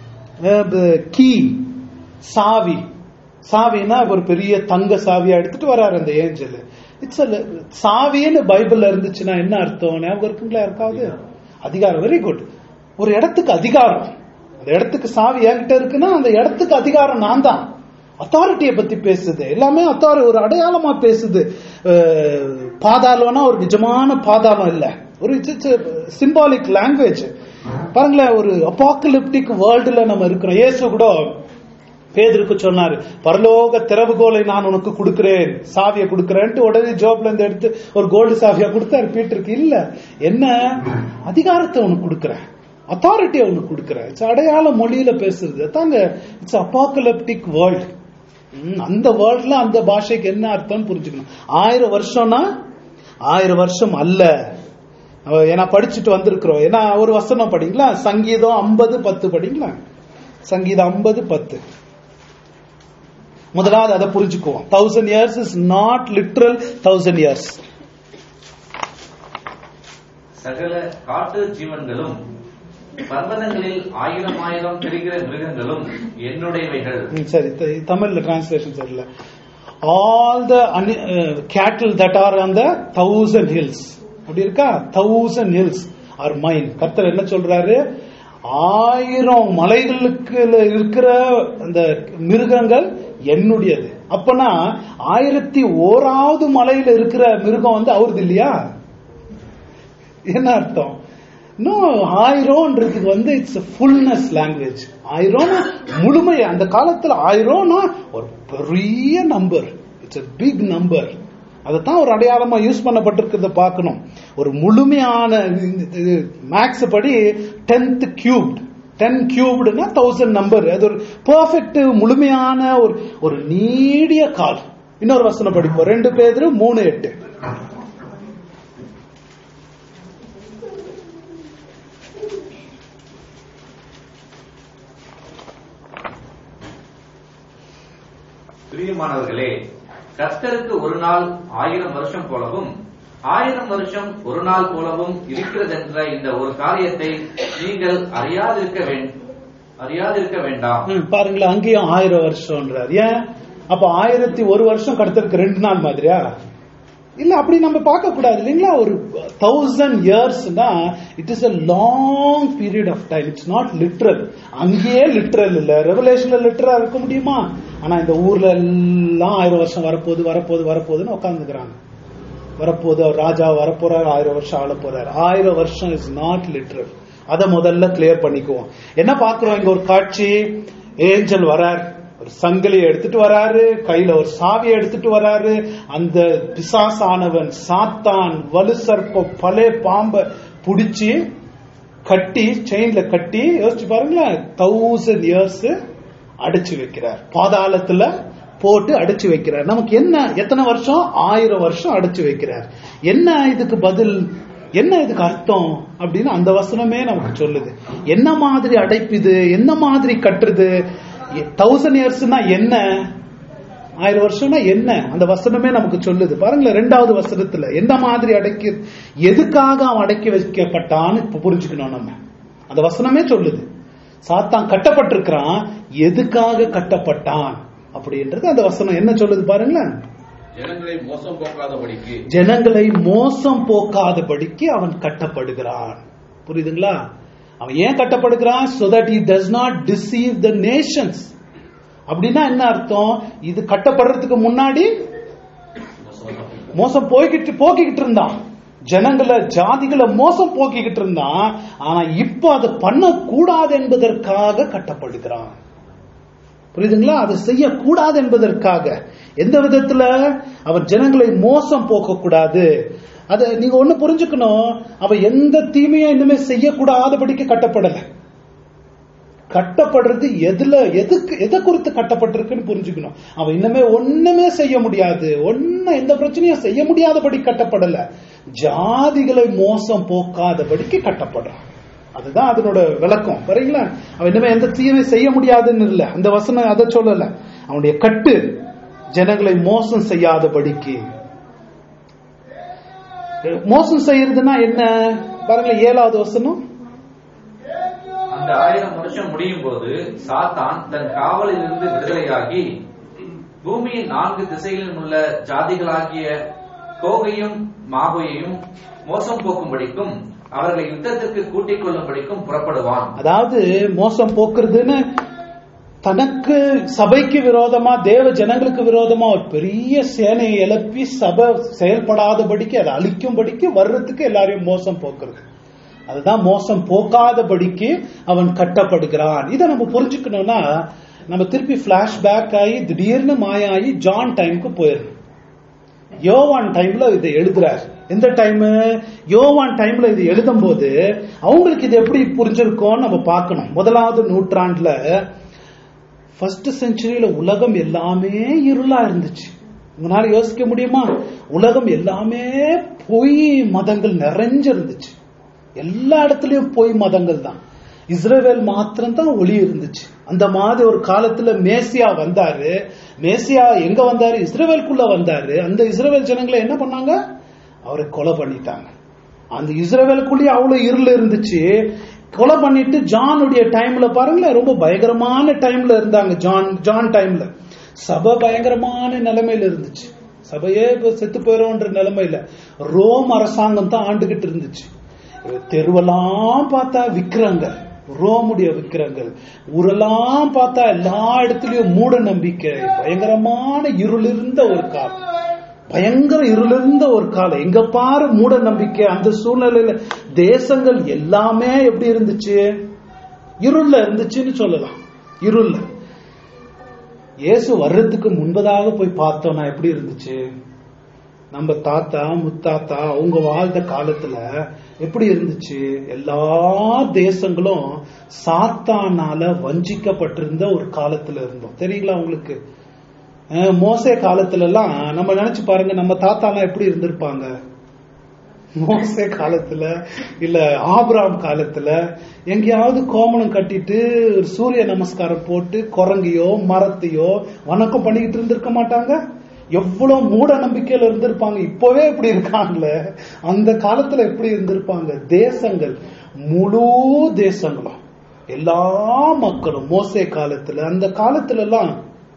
கீ, சாவி. சாவினா ஒரு பெரிய தங்க சாவியா எடுத்துட்டு வர்றாரு அந்த ஏஞ்சல். இட்ஸ் சாவின்னு பைபிள்ல இருந்துச்சுன்னா என்ன அர்த்தம்? ஞாபகம் இருக்குங்களா யாருக்காவது? அதிகாரம். Very good. ஒரு இடத்துக்கு அதிகாரம். அந்த இடத்துக்கு சாவி என்கிட்ட இருக்குன்னா அந்த இடத்துக்கு அதிகாரம் நான் தான். அத்தாரிட்டியை பத்தி பேசுது, எல்லாமே அத்தாரி ஒரு அடையாளமா பேசுது. பாதாளம்னா ஒரு நிஜமான பாதாளம் இல்ல, ஒரு சிம்பாலிக் லாங்குவேஜ். பாருங்களேன், ஒரு அபாக்கலிப்டிக் வேர்ல்டுல நம்ம இருக்கிறோம். இயேசு கூட பேதுருக்கு சொன்னாரு, பரலோக திறவுகோலை நான் உனக்கு கொடுக்கிறேன், சாவியை கொடுக்கிறேன்ட்டு உடனே ஜோப்ல இருந்து எடுத்து ஒரு கோல்டு சாவியா கொடுத்தாரு பீட்டருக்கு. இல்ல, என்ன அதிகாரத்தை உனக்கு கொடுக்கிறேன், அத்தாரிட்டி அவனுக்கு கொடுக்கிறேன். இட்ஸ் அடையாள மொழியில பேசுறது தாங்க. It's apocalyptic world. அந்த வேர்ல்ட்ல அந்த பாஷைக்கு என்ன அர்த்தம் புரிஞ்சுக்கணும். ஆயிரம் வருஷம்னா ஆயிரம் வருஷம் அல்ல. ஏன்னா படிச்சுட்டு வந்திருக்கிறோம். ஏன்னா ஒரு வசனம் படிங்களா, சங்கீதம் ஐம்பது பத்து படிங்களா. சங்கீதம் ஐம்பது பத்து முதலாவது அதை புரிஞ்சுக்குவோம். Thousand years is not literal thousand years. சகல காட்டு ஜீவன்களும் பர்வதங்களில் ஆயிரம் ஆயிரம் தெரிகிற மிருகங்களும் என்னுடையவைகள். சரி, தமிழ்ல டிரான்ஸ்லேஷன் தெரியல. All the cattle that are on the thousand hills, அப்படி இருக்கா, தௌசண்ட் ஹில்ஸ் ஆர் மைன். கர்த்தர் என்ன சொல்றாரு, ஆயிரம் மலைகளுக்கு இருக்கிற அந்த மிருகங்கள் என்னுடையது. அப்பனா ஆயிரத்தி ஓராவது மலையில இருக்கிற மிருகம் வந்து அவரது இல்லையா? என்ன அர்த்தம்? இன்னும் ஆயிரம்ன்றதுக்கு வந்து இட்ஸ் ஃபுல்னஸ் லாங்குவேஜ். ஆயிரம் முழுமை. அந்த காலத்துல ஆயிரம்னா ஒரு பெரிய number, it's a big number. அதைத்தான் ஒரு அடையாளமா யூஸ் பண்ணப்பட்டிருக்கிறத பார்க்கணும். ஒரு முழுமையான மேக்ஸ் படி டென்த் கியூப்ட், டென் கியூப்டுனா தௌசண்ட் நம்பர். அது ஒரு பெர்ஃபெக்ட் முழுமையான ஒரு ஒரு நீடிய கால். இன்னொரு வசனம் படிப்போம், ரெண்டு பேரு மூணு எட்டு. பிரியமானவர்களே, கர்த்தருக்கு ஒரு நாள் ஆயிரம் வருஷம் போலவும் ஆயிரம் வருஷம் ஒரு நாள் போலவும் இருக்கிறதென்ற இந்த ஒரு காரியத்தை நீங்கள் அறியாதிருக்க அறியாதிருக்க வேண்டாம். பாருங்களேன், அங்கேயும் ஆயிரம் வருஷம்ன்றார். ஏன் அப்ப ஆயிரத்தி ஒரு வருஷம் கர்த்தருக்கு ரெண்டு நாள் மாதிரியா? இல்ல, அப்படி நம்ம பார்க்க கூடாது இல்லைங்களா. ஒரு தௌசண்ட் இயர்ஸ்னா it is a long period of time. It's not literal. அங்கேயே லிட்ரல் இல்ல, ரெவலேஷன்ல லிட்ரலா இருக்க முடியுமா? ஆனா இந்த ஊர்ல எல்லாம் ஆயிரம் வருஷம் வரப்போகுது வரப்போகுது வரப்போகுதுன்னு உட்காந்துக்கிறாங்க. வரப்போகுது, அவர் ராஜா வரப்போறாரு, ஆயிரம் வருஷம் ஆள போறாரு. ஆயிரம் வருஷம் இஸ் நாட் லிட்ரல். அதை முதல்ல கிளியர் பண்ணிக்குவோம். என்ன பாக்குறோம் இங்க? ஒரு காட்சி, ஏஞ்சல் வரார், ஒரு சங்கிலியை எடுத்துட்டு வராரு, கையில ஒரு சாவியை எடுத்துட்டு வராரு. அந்த பிசாசானவன் சாத்தான் வலு சர்ப்பம் பலே பாம்பை புடிச்சு கட்டி செயின்ல கட்டி, யோசிச்சு பாருங்களேன், தௌசண்ட் இயர்ஸ் அடைச்சு வைக்கிறார். பாதாளத்துல போட்டு அடைச்சு வைக்கிறார். நமக்கு என்ன, எத்தனை வருஷம்? ஆயிரம் வருஷம் அடைச்சு வைக்கிறார். என்ன இதுக்கு பதில், என்ன இதுக்கு அர்த்தம் அப்படின்னு அந்த வசனமே நமக்கு சொல்லுது. என்ன மாதிரி அடைப்புது, என்ன மாதிரி கட்டுறது? தௌசண்ட் இயர்ஸ்னா என்ன, ஆயிரம் வருஷம்னா என்ன, அந்த வசனமே நமக்கு சொல்லுது. பாருங்களேன், ரெண்டாவது வசனத்துல என்ன மாதிரி அடக்கி, எதுக்காக அவன் அடக்கி வைக்கப்பட்டான்னு இப்ப புரிஞ்சுக்கணும் நம்ம. அந்த வசனமே சொல்லுது. சாத்தான் கட்டப்பட்டிருக்கிறான், எதுக்காக கட்டப்பட்டான் அப்படின்றது அந்த வசனம் என்ன சொல்லுது பாருங்களேன். ஜனங்களை மோசம் போக்காதபடிக்கு ஜனங்களை மோசம் போக்காதபடிக்கு அவன் கட்டப்படுகிறான். புரியுதுங்களா? அவன் ஏன் கட்டப்படுகிறான்? so that he does not deceive the nations. அப்படின்னா என்ன அர்த்தம்? இது கட்டப்படுறதுக்கு முன்னாடி மோசம் போய்கிட்டு போக்கிக்கிட்டு இருந்தான், ஜனங்களை ஜாதிகளை மோசம் போக்கிக்கிட்டு இருந்தான். ஆனா இப்ப அதை பண்ணக்கூடாது என்பதற்காக கட்டப்படுகிறான். புரியுதுங்களா? அதை செய்யக்கூடாது என்பதற்காக. எந்த விதத்துல? அவன் ஜனங்களை மோசம் போக்க கூடாது. அத நீங்க ஒண்ணு புரிஞ்சுக்கணும், அவன் எந்த தீமையும் இனிமே செய்யக்கூடாதபடிக்கு கட்டப்படல. கட்டப்படுறது எதுல, எதுக்கு, எதை குறித்து கட்டப்பட்டிருக்குன்னு புரிஞ்சுக்கணும். அவன் இன்னுமே ஒண்ணுமே செய்ய முடியாது, ஒன்னும் எந்த பிரச்சனையும் செய்ய முடியாதபடி கட்டப்படல, ஜாதிகளை மோசம் போக்காதபடிக்கு கட்டப்படுறான். அதுதான் அதனோட விளக்கம். சரிங்களா? அவன் இனிமே எந்த தீமை செய்ய முடியாதுன்னு இல்ல, அந்த வசனம் அதை சொல்லல. அவனுடைய கட்டு ஜனங்களை மோசம் செய்யாதபடிக்கு. மோசம் செய்யறதுன்னா என்ன பாருங்க, ஏழாவது வசனம். அந்த ஆயிரம் வருஷம் முடியும் போது சாத்தான் தன் காவலில் இருந்து விடுதலையாகி பூமியின் நான்கு திசைகளிலும் உள்ள ஜாதிகளாகிய கோகையும் மாகோயையும் மோசம் போக்கும்படிக்கும் அவர்களை யுத்தத்திற்கு கூட்டிக் கொள்ளும்படிக்கும் புறப்படுவான். அதாவது மோசம் போக்குறதுன்னு தனக்கு சபைக்கு விரோதமா தேவ ஜனங்களுக்கு விரோதமா ஒரு பெரிய சேனையை எழுப்பி சபை செயல்படாதபடிக்கு அதை அழிக்கும்படிக்கு வர்றதுக்கு எல்லாரையும் மோசம் போக்குறது. அதுதான் மோசம் போக்காதபடிக்கு அவன் கட்டப்படுகிறான். இதை நம்ம புரிஞ்சுக்கணும்னா நம்ம திருப்பி பிளாஷ்பேக் ஆகி திடீர்னு மாயாகி ஜான் டைமுக்கு போயிடணும். யோவான் டைம்ல இதை எழுதுறாரு. எந்த டைம்? யோவான் டைம்ல இது எழுதும் போது அவங்களுக்கு இது எப்படி புரிஞ்சிருக்கும் நம்ம பார்க்கணும். முதலாவது நூற்றாண்டுல ஃபர்ஸ்ட் செஞ்சுரியில உலகம் எல்லாமே இருளா இருந்துச்சு. உங்களால யோசிக்க முடியுமா? உலகம் எல்லாமே பொய் மதங்கள் நிறைஞ்சிருந்துச்சு. எல்லா இடத்துலயும் பொய் மதங்கள் தான். இஸ்ரவேல் மாத்திரம் தான் ஒளி இருந்துச்சு. அந்த மாதிரி ஒரு காலத்துல மேசியா வந்தாரு. மேசியா எங்க வந்தாரு? இஸ்ரவேலுக்குள்ள வந்தாரு. அந்த இஸ்ரவேல் ஜனங்களை என்ன பண்ணாங்க? அவரை கொலை பண்ணிட்டாங்க. அந்த இஸ்ரவேலுக்குள்ளேயே அவ்வளவு இருள் இருந்துச்சு. கொலை பண்ணிட்டு ஜானுடைய டைம்ல பாருங்களேன், ரொம்ப பயங்கரமான டைம்ல இருந்தாங்க. ஜான் ஜான் டைம்ல சபை பயங்கரமான நிலைமையில இருந்துச்சு. சபையே செத்து போயிடும்ன்ற நிலைமையில ரோம் அரசாங்கம் தான் ஆண்டுகிட்டு இருந்துச்சு. தெருவெல்லாம் பார்த்தா விக்கிரங்கள், ரோமுடைய விக்கிரங்கள். ஊரெல்லாம் பார்த்தா எல்லா இடத்துலயும் மூட நம்பிக்கை. பயங்கரமான இருள் இருந்த ஒரு காலம், பயங்கர இருளிருந்த ஒரு காலம். எங்க பாரு மூட நம்பிக்கை. அந்த சூழ்நிலையில தேசங்கள் எல்லாமே எப்படி இருந்துச்சு? இருள்ல இருந்துச்சுன்னு சொல்லலாம். இருள்ல இயேசு வர்றதுக்கு முன்பதாக போய் பார்த்தோம்னா எப்படி இருந்துச்சு? நம்ம தாத்தா முத்தாத்தா அவங்க வாழ்ந்த காலத்துல எப்படி இருந்துச்சு? எல்லா தேசங்களும் சாத்தானால வஞ்சிக்கப்பட்டிருந்த ஒரு காலத்துல இருந்தோம். தெரியுங்களா உங்களுக்கு? மோசே காலத்துல எல்லாம் நம்ம நினைச்சு பாருங்க, நம்ம தாத்தா எல்லாம் எப்படி இருந்திருப்பாங்க? மோசே காலத்துல இல்ல ஆபிரகாம் காலத்துல எங்கேயாவது கோமணம் கட்டிட்டு சூரிய நமஸ்காரம் போட்டு குரங்கையோ மரத்தையோ வணக்கம் பண்ணிக்கிட்டு இருந்திருக்க மாட்டாங்க. எவ்வளவு மூட நம்பிக்கையில இருந்திருப்பாங்க. இப்பவே எப்படி இருக்காங்களே, அந்த காலத்துல எப்படி இருந்திருப்பாங்க? தேசங்கள், முழு தேசங்களும், எல்லா மக்களும் மோசே காலத்துல, அந்த காலத்துல எல்லாம்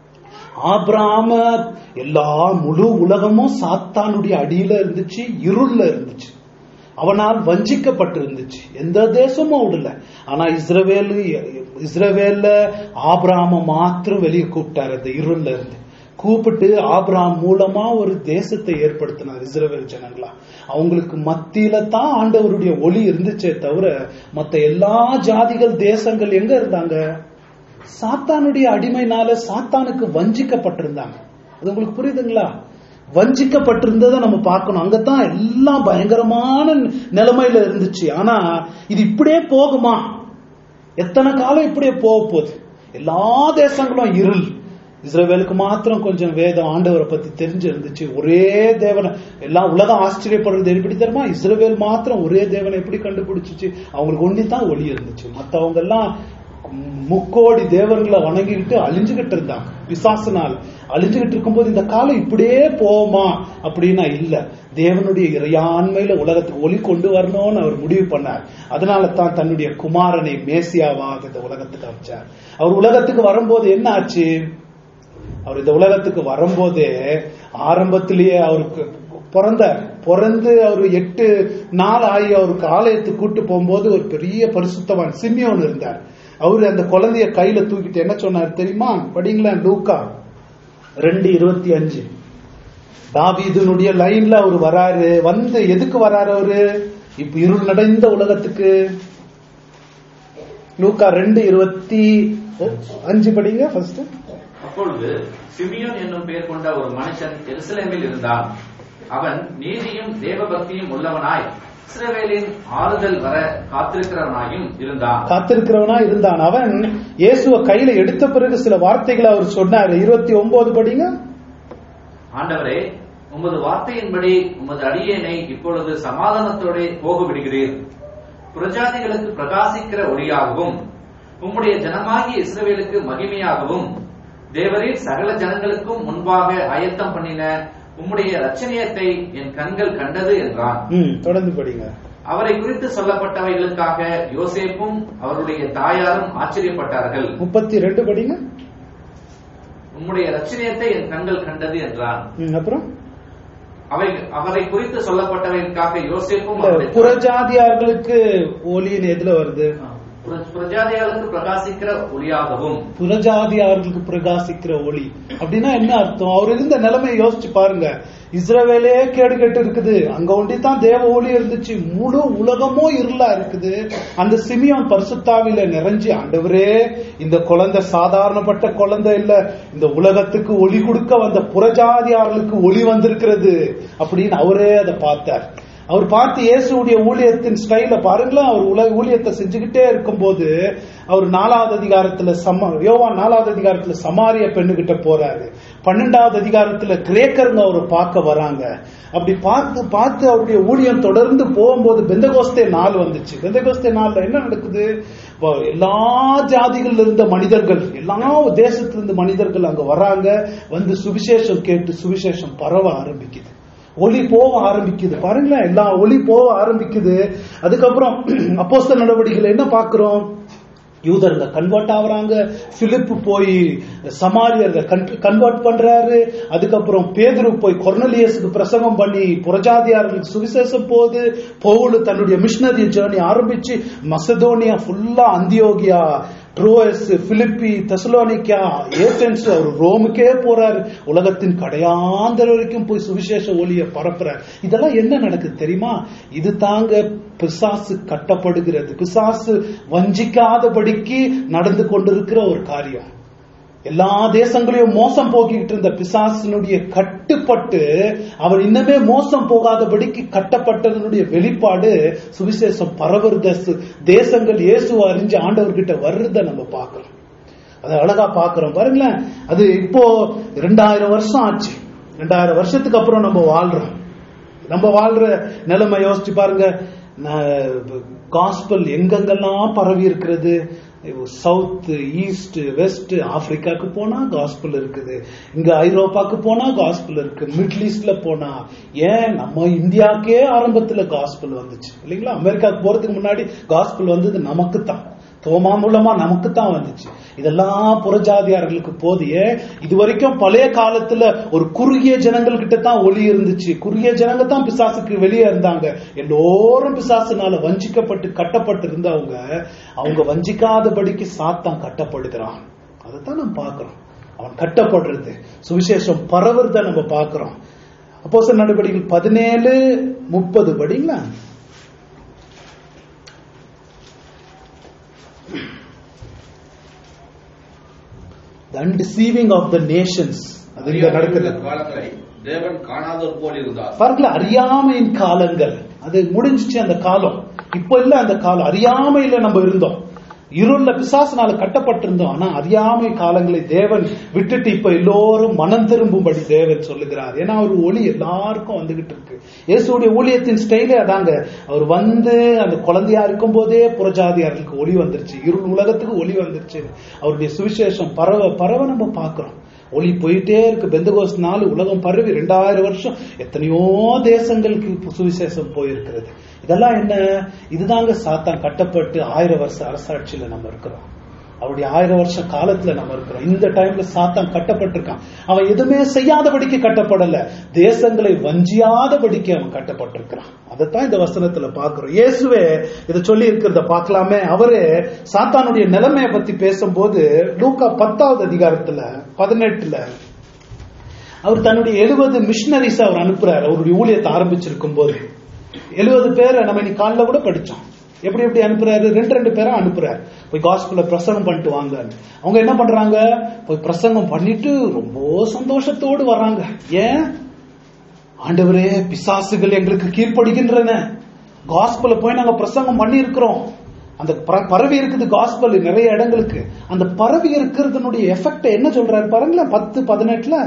ஆபிரகாம எல்லா முழு உலகமும் சாத்தானுடைய அடியில இருந்துச்சு, இருள்ல இருந்துச்சு. அவனால் வஞ்சிக்கப்பட்டு இருந்துச்சு. எந்த தேசமும் விடல. ஆனா இஸ்ரவேல் இஸ்ரவேல்ல ஆபிரகாம மாத்திரம் வெளியே கூப்பிட்டாரு. அந்த இருள்ல இருந்து கூப்பிட்டு ஆபிரகாம் மூலமா ஒரு தேசத்தை ஏற்படுத்தினார் இஸ்ரவேல் ஜனங்களா. அவங்களுக்கு மத்தியில தான் ஆண்டவருடைய ஒளி இருந்துச்சே தவிர மத்த எல்லா ஜாதிகள் தேசங்கள் எங்க இருந்தாங்க? சாத்தானுடைய அடிமைனால சாத்தானுக்கு வஞ்சிக்கப்பட்டிருந்தாங்க. அது உங்களுக்கு புரியுதுங்களா? வஞ்சிக்கப்பட்டிருந்ததை நம்ம பார்க்கணும். அங்கதான் எல்லாம் பயங்கரமான நிலைமையில இருந்துச்சு. ஆனா இது இப்படியே போகுமா? எத்தனை காலம் இப்படியே போக போகுது? எல்லா தேசங்களும் இருள். இஸ்ரவேலுக்கு மாத்திரம் கொஞ்சம் வேதம் ஆண்டவரை பத்தி தெரிஞ்சு இருந்துச்சு. ஒரே தேவனை எல்லாம் உலகம் ஆச்சரியப்படுறது எப்படி தெரியுமா? இஸ்ரவேல் மாத்திரம் ஒரே தேவனை எப்படி கண்டுபிடிச்சிச்சு? அவங்களுக்கு ஒண்டித்தான் ஒளி இருந்துச்சு. மற்றவங்க எல்லாம் முக்கோடி தேவர்களை வணங்கிட்டு அழிஞ்சுகிட்டு இருந்தாங்க. பிசாசனால் அழிஞ்சுகிட்டு இருக்கும்போது இந்த காலம் இப்படியே போமா அப்படின்னா இல்ல. தேவனுடைய இறையாண்மையில உலகத்துக்கு ஒளி கொண்டு வரணும்னு அவர் முடிவு பண்ணார். அதனால தான் தன்னுடைய குமாரனை மேசியாவாக இந்த உலகத்துக்கு அமைச்சார். அவர் உலகத்துக்கு வரும்போது என்ன ஆச்சு? அவர் இந்த உலகத்துக்கு வரும்போதே ஆரம்பத்திலேயே அவருக்கு பிறந்தார். பிறந்து அவர் எட்டு நாள் ஆகி அவருக்கு ஆலயத்துக்கு கூட்டு போகும்போது ஒரு பெரிய பரிசுத்தவான் சிமியோன் இருந்தார். அவரு அந்த குழந்தைய கையில தூக்கிட்டு என்ன சொன்னார் தெரியுமா? படிங்களா, லூக்கா ரெண்டு இருபத்தி அஞ்சு. தாவீதுனுடைய லைன்ல அவரு வராரு. வந்து எதுக்கு வராரு அவரு? இப்ப இருள் நடந்த உலகத்துக்கு. லூக்கா ரெண்டு இருபத்தி அஞ்சு படிங்க ஃபர்ஸ்ட். அப்பொழுது சிமியோன் என்னும் பெயர் கொண்ட ஒரு மனுஷன் எருசலேமில் இருந்தான். அவன் நீதியும் தேவபக்தியும் உள்ளவனாய் இஸ்ரவேலின் ஆறுதல் வர காத்திருக்கிறவனாயும் இருந்தான் காத்திருக்கிறவனா இருந்தான் அவன் இயேசுவை கையில எடுத்த பிறகு சில வார்த்தைகளை அவர் சொன்னார். இருபத்தி ஒன்பது படிங்க. ஆண்டவரே, உமது வார்த்தையின்படி உமது அடியேனை இப்பொழுது சமாதானத்தோட போக விடுகிறீர். புரஜாதிகளுக்கு பிரகாசிக்கிற ஒளியாகவும் உம்முடைய ஜனமாகிய இஸ்ரவேலுக்கு மகிமையாகவும் தேவரீர் சகல ஜனங்களுக்கும் முன்பாக ஆயத்தம் பண்ணின உம்முடைய ரட்சணியத்தை என் கண்கள் கண்டது என்றான். தொடர்ந்து படிங்க. அவரை குறித்து சொல்லப்பட்டவைகளுக்காக யோசேப்பும் அவருடைய தாயாரும் ஆச்சரியப்பட்டார்கள். முப்பத்தி ரெண்டு படிங்க. உம்முடைய ரட்சணியத்தை என் கண்கள் கண்டது என்றான். அப்புறம் அவை அவரை குறித்து சொல்லப்பட்டவைக்காக யோசேப்பும் புறஜாதியார்களுக்கு ஒளியின் எதுல வருது? புறஜாதியார்களுக்கு பிரகாசிக்கிற ஒளியாகவும். புறஜாதியார்களுக்கு பிரகாசிக்கிற ஒளி அப்படின்னா என்ன அர்த்தம்? அவர் இருந்த நிலைமையை யோசிச்சு பாருங்க. இஸ்ரவேலே கேடு கெட்டு இருக்குது, அங்க ஒண்டித்தான் தேவ ஒளி இருந்துச்சு, முழு உலகமும் இருளா இருக்குது. அந்த சிமியோன் பரிசுத்தாவில நிறைஞ்சு, ஆண்டவரே இந்த குழந்தை சாதாரணப்பட்ட குழந்தை இல்ல, இந்த உலகத்துக்கு ஒளி கொடுக்க வந்த புறஜாதியார்களுக்கு ஒளி வந்திருக்கிறது அப்படின்னு அவரே அதை பார்த்தார். அவர் பார்த்து இயேசுடைய ஊழியத்தின் ஸ்டைல பாருங்களேன். அவர் உலக ஊழியத்தை செஞ்சுக்கிட்டே இருக்கும் போது அவர் நாலாவது அதிகாரத்துல சம யோவான் நாலாவது அதிகாரத்துல சமாரிய பெண்ணுகிட்ட போறாரு. பன்னெண்டாவது அதிகாரத்துல கிரேக்கருங்க அவரை பார்க்க வராங்க. அப்படி பார்த்து பார்த்து அவருடைய ஊழியம் தொடர்ந்து போகும்போது பெந்தகோஸ்தே நாள் வந்துச்சு. பெந்தகோஸ்தே நாள்ல என்ன நடக்குது? எல்லா ஜாதிகள்ல இருந்த மனிதர்கள், எல்லா தேசத்துல இருந்த மனிதர்கள் அங்க வராங்க. வந்து சுவிசேஷம் கேட்டு சுவிசேஷம் பரவ ஆரம்பிக்குது. ஒளி போக ஆரம்பிக்குது. பாருங்களேன், எல்லா ஒளி போக ஆரம்பிக்குது. அதுக்கப்புறம் அப்போஸ்தலர் நடவடிக்கைகள் என்ன பார்க்கிறோம்? யூதர்ங்க கன்வெர்ட் ஆகுறாங்க. பிலிப்பு போய் சமாரியர்க கன்வெர்ட் பண்றாரு. அதுக்கப்புறம் பேதுரு போய் கொர்னலியஸுக்கு பிரசங்கம் பண்ணி புறஜாதியார்களுக்கு சுவிசேஷம் போகுது. பவுல் தன்னுடைய மிஷனரி ஜேர்னி ஆரம்பிச்சு மசதோனியா ஃபுல்லா, அந்தியோகியா, ட்ரோயஸ், பிலிப்பி, தெசலோனிக்கா, ஏதென்ஸ், அவர் ரோமுக்கே போறாரு. உலகத்தின் கடையாந்தர வரைக்கும் போய் சுவிசேஷ ஒளியை பரப்புறார். இதெல்லாம் என்ன நடக்குது தெரியுமா? இது தாங்க பிசாசு கட்டப்படுகிறது, பிசாசு வஞ்சிக்காதபடிக்கு நடந்து கொண்டிருக்கிற ஒரு காரியம். எல்லா தேசங்களையும் மோசம் போக்கிட்டு இருந்த பிசாசினுடைய கட்டுப்பட்டு அவர் இன்னமே மோசம் போகாதபடிக்கு கட்டப்பட்டதனுடைய வெளிப்பாடு சுவிசேஷம் பரவுறத, தேசங்கள் இயேசுவை அறிஞ்சு ஆண்டவர்கிட்ட வர்றத நம்ம பார்க்கிறோம். அதை அழகா பார்க்கிறோம். பாருங்களேன், அது இப்போ ரெண்டாயிரம் வருஷம் ஆச்சு. ரெண்டாயிரம் வருஷத்துக்கு அப்புறம் நம்ம வாழ்றோம். நம்ம வாழ்ற நிலைமை யோசிச்சு பாருங்க. காஸ்பல் எங்கெங்கெல்லாம் பரவி இருக்கிறது. சவுத், ஈஸ்ட், வெஸ்ட், ஆப்பிரிக்காக்கு போனா காஸ்பல் இருக்குது, இங்க ஐரோப்பாக்கு போனா காஸ்பல் இருக்கு, மிடில் ஈஸ்ட்ல போனா, ஏன் நம்ம இந்தியாவுக்கே ஆரம்பத்துல காஸ்பல் வந்துச்சு இல்லைங்களா? அமெரிக்காவுக்கு போறதுக்கு முன்னாடி காஸ்பல் வந்தது நமக்கு தான், தோமா மூலமா நமக்கு தான் வந்துச்சு. இதெல்லாம் புறஜாதியார்களுக்கு போதிய, இது வரைக்கும் பழைய காலத்துல ஒரு குறுகிய ஜனங்கள் கிட்ட தான் ஒளி இருந்துச்சு. குறுகிய ஜனங்க தான் பிசாசுக்கு வெளியே இருந்தாங்க. எல்லோரும் பிசாசுனால வஞ்சிக்கப்பட்டு கட்டப்பட்டு இருந்தவங்க, அவங்க வஞ்சிக்காதபடிக்கு சாத்தான் கட்டப்படுகிறான். அதைத்தான் நம்ம பாக்குறோம். அவன் கட்டப்படுறது, சுவிசேஷம் பரவுறத நம்ம பாக்குறோம். அப்போஸ்தலர் நடவடிக்கைகள் பதினேழு முப்பது படிங்களா? The undeceiving of the nations. அது இங்க நடக்குது. காலங்களை தேவன் காணாதவர் போல் இருந்தார். பாருங்களா, அறியாமையின் காலங்கள் அது முடிஞ்சிச்சு. அந்த காலம் இப்ப இல்ல. அந்த காலம் அறியாமையில நம்ம இருந்தோம், இருள பிசாசுனால கட்டப்பட்டிருந்தோம். ஆனா அறியாமை காலங்களை தேவன் விட்டுட்டு இப்ப எல்லோரும் மனம் திரும்பும்படி தேவன் சொல்லுகிறார். ஏன்னா அவர் ஒளி எல்லாருக்கும் வந்துகிட்டு இருக்கு. இயேசுடைய ஊழியத்தின் ஸ்டைலே அதாங்க. அவர் வந்து அந்த குழந்தையா இருக்கும் போதே புறஜாதியார்களுக்கு ஒளி வந்துருச்சு, இருள் உலகத்துக்கு ஒளி வந்துருச்சு. அவருடைய சுவிசேஷம் பரவ பரவ நம்ம பாக்குறோம். ஒளி போயிட்டே இருக்கு. பெந்தகோஸ்து நாள் உலகம் பரவி ரெண்டாயிரம் வருஷம் எத்தனையோ தேசங்களுக்கு சுவிசேஷம் போயிருக்கிறது. இதெல்லாம் என்ன? இதுதாங்க சாத்தான் கட்டப்பட்டு ஆயிரம் வருஷ அரசாட்சியில நம்ம இருக்கிறோம். அவருடைய ஆயிரம் வருஷ காலத்துல நம்ம இருக்கிறோம். இந்த டைம்ல சாத்தான் கட்டப்பட்டிருக்கான். அவன் எதுவுமே செய்யாதபடிக்கு கட்டப்படல, தேசங்களை வஞ்சியாதபடிக்கு அவன் கட்டப்பட்டிருக்கிறான். அதைத்தான் இந்த வசனத்துல பாக்குறோம். இயேசுவே இதை சொல்லி இருக்கிறத பார்க்கலாமே. அவரே சாத்தானுடைய நிலைமையை பத்தி பேசும்போது லூக்கா பத்தாவது அதிகாரத்துல பதினெட்டுல அவர் தன்னுடைய எழுபது மிஷனரிஸ் அவர் அனுப்புறாரு. அவருடைய ஊழியத்தை ஆரம்பிச்சிருக்கும் போது எழுபது பேரை நம்ம இன்னைக்கு காலைல கூட படிச்சோம். எப்படி எப்படி அனுப்புறாரு? ரெண்டு ரெண்டு பேரா அனுப்புறாரு. போய் காஸ்பல்ல பிரசங்கம் பண்ணிட்டு வாங்க. அவங்க என்ன பண்றாங்க? போய் பிரசங்கம் பண்ணிட்டு ரொம்ப சந்தோஷத்தோடு வர்றாங்க. ஏன்? ஆண்டவரே, பிசாசுகள் எங்களுக்கு கீழ்ப்படுகின்றன, காஸ்பல்ல போய் நாங்க பிரசங்கம் பண்ணி இருக்கிறோம். அந்த பரவி இருக்குது காஸ்பல் நிறைய இடங்களுக்கு. அந்த பரவி இருக்கிறதுனுடைய எஃபெக்ட் என்ன சொல்றாரு பாருங்களேன். பத்து பதினெட்டுல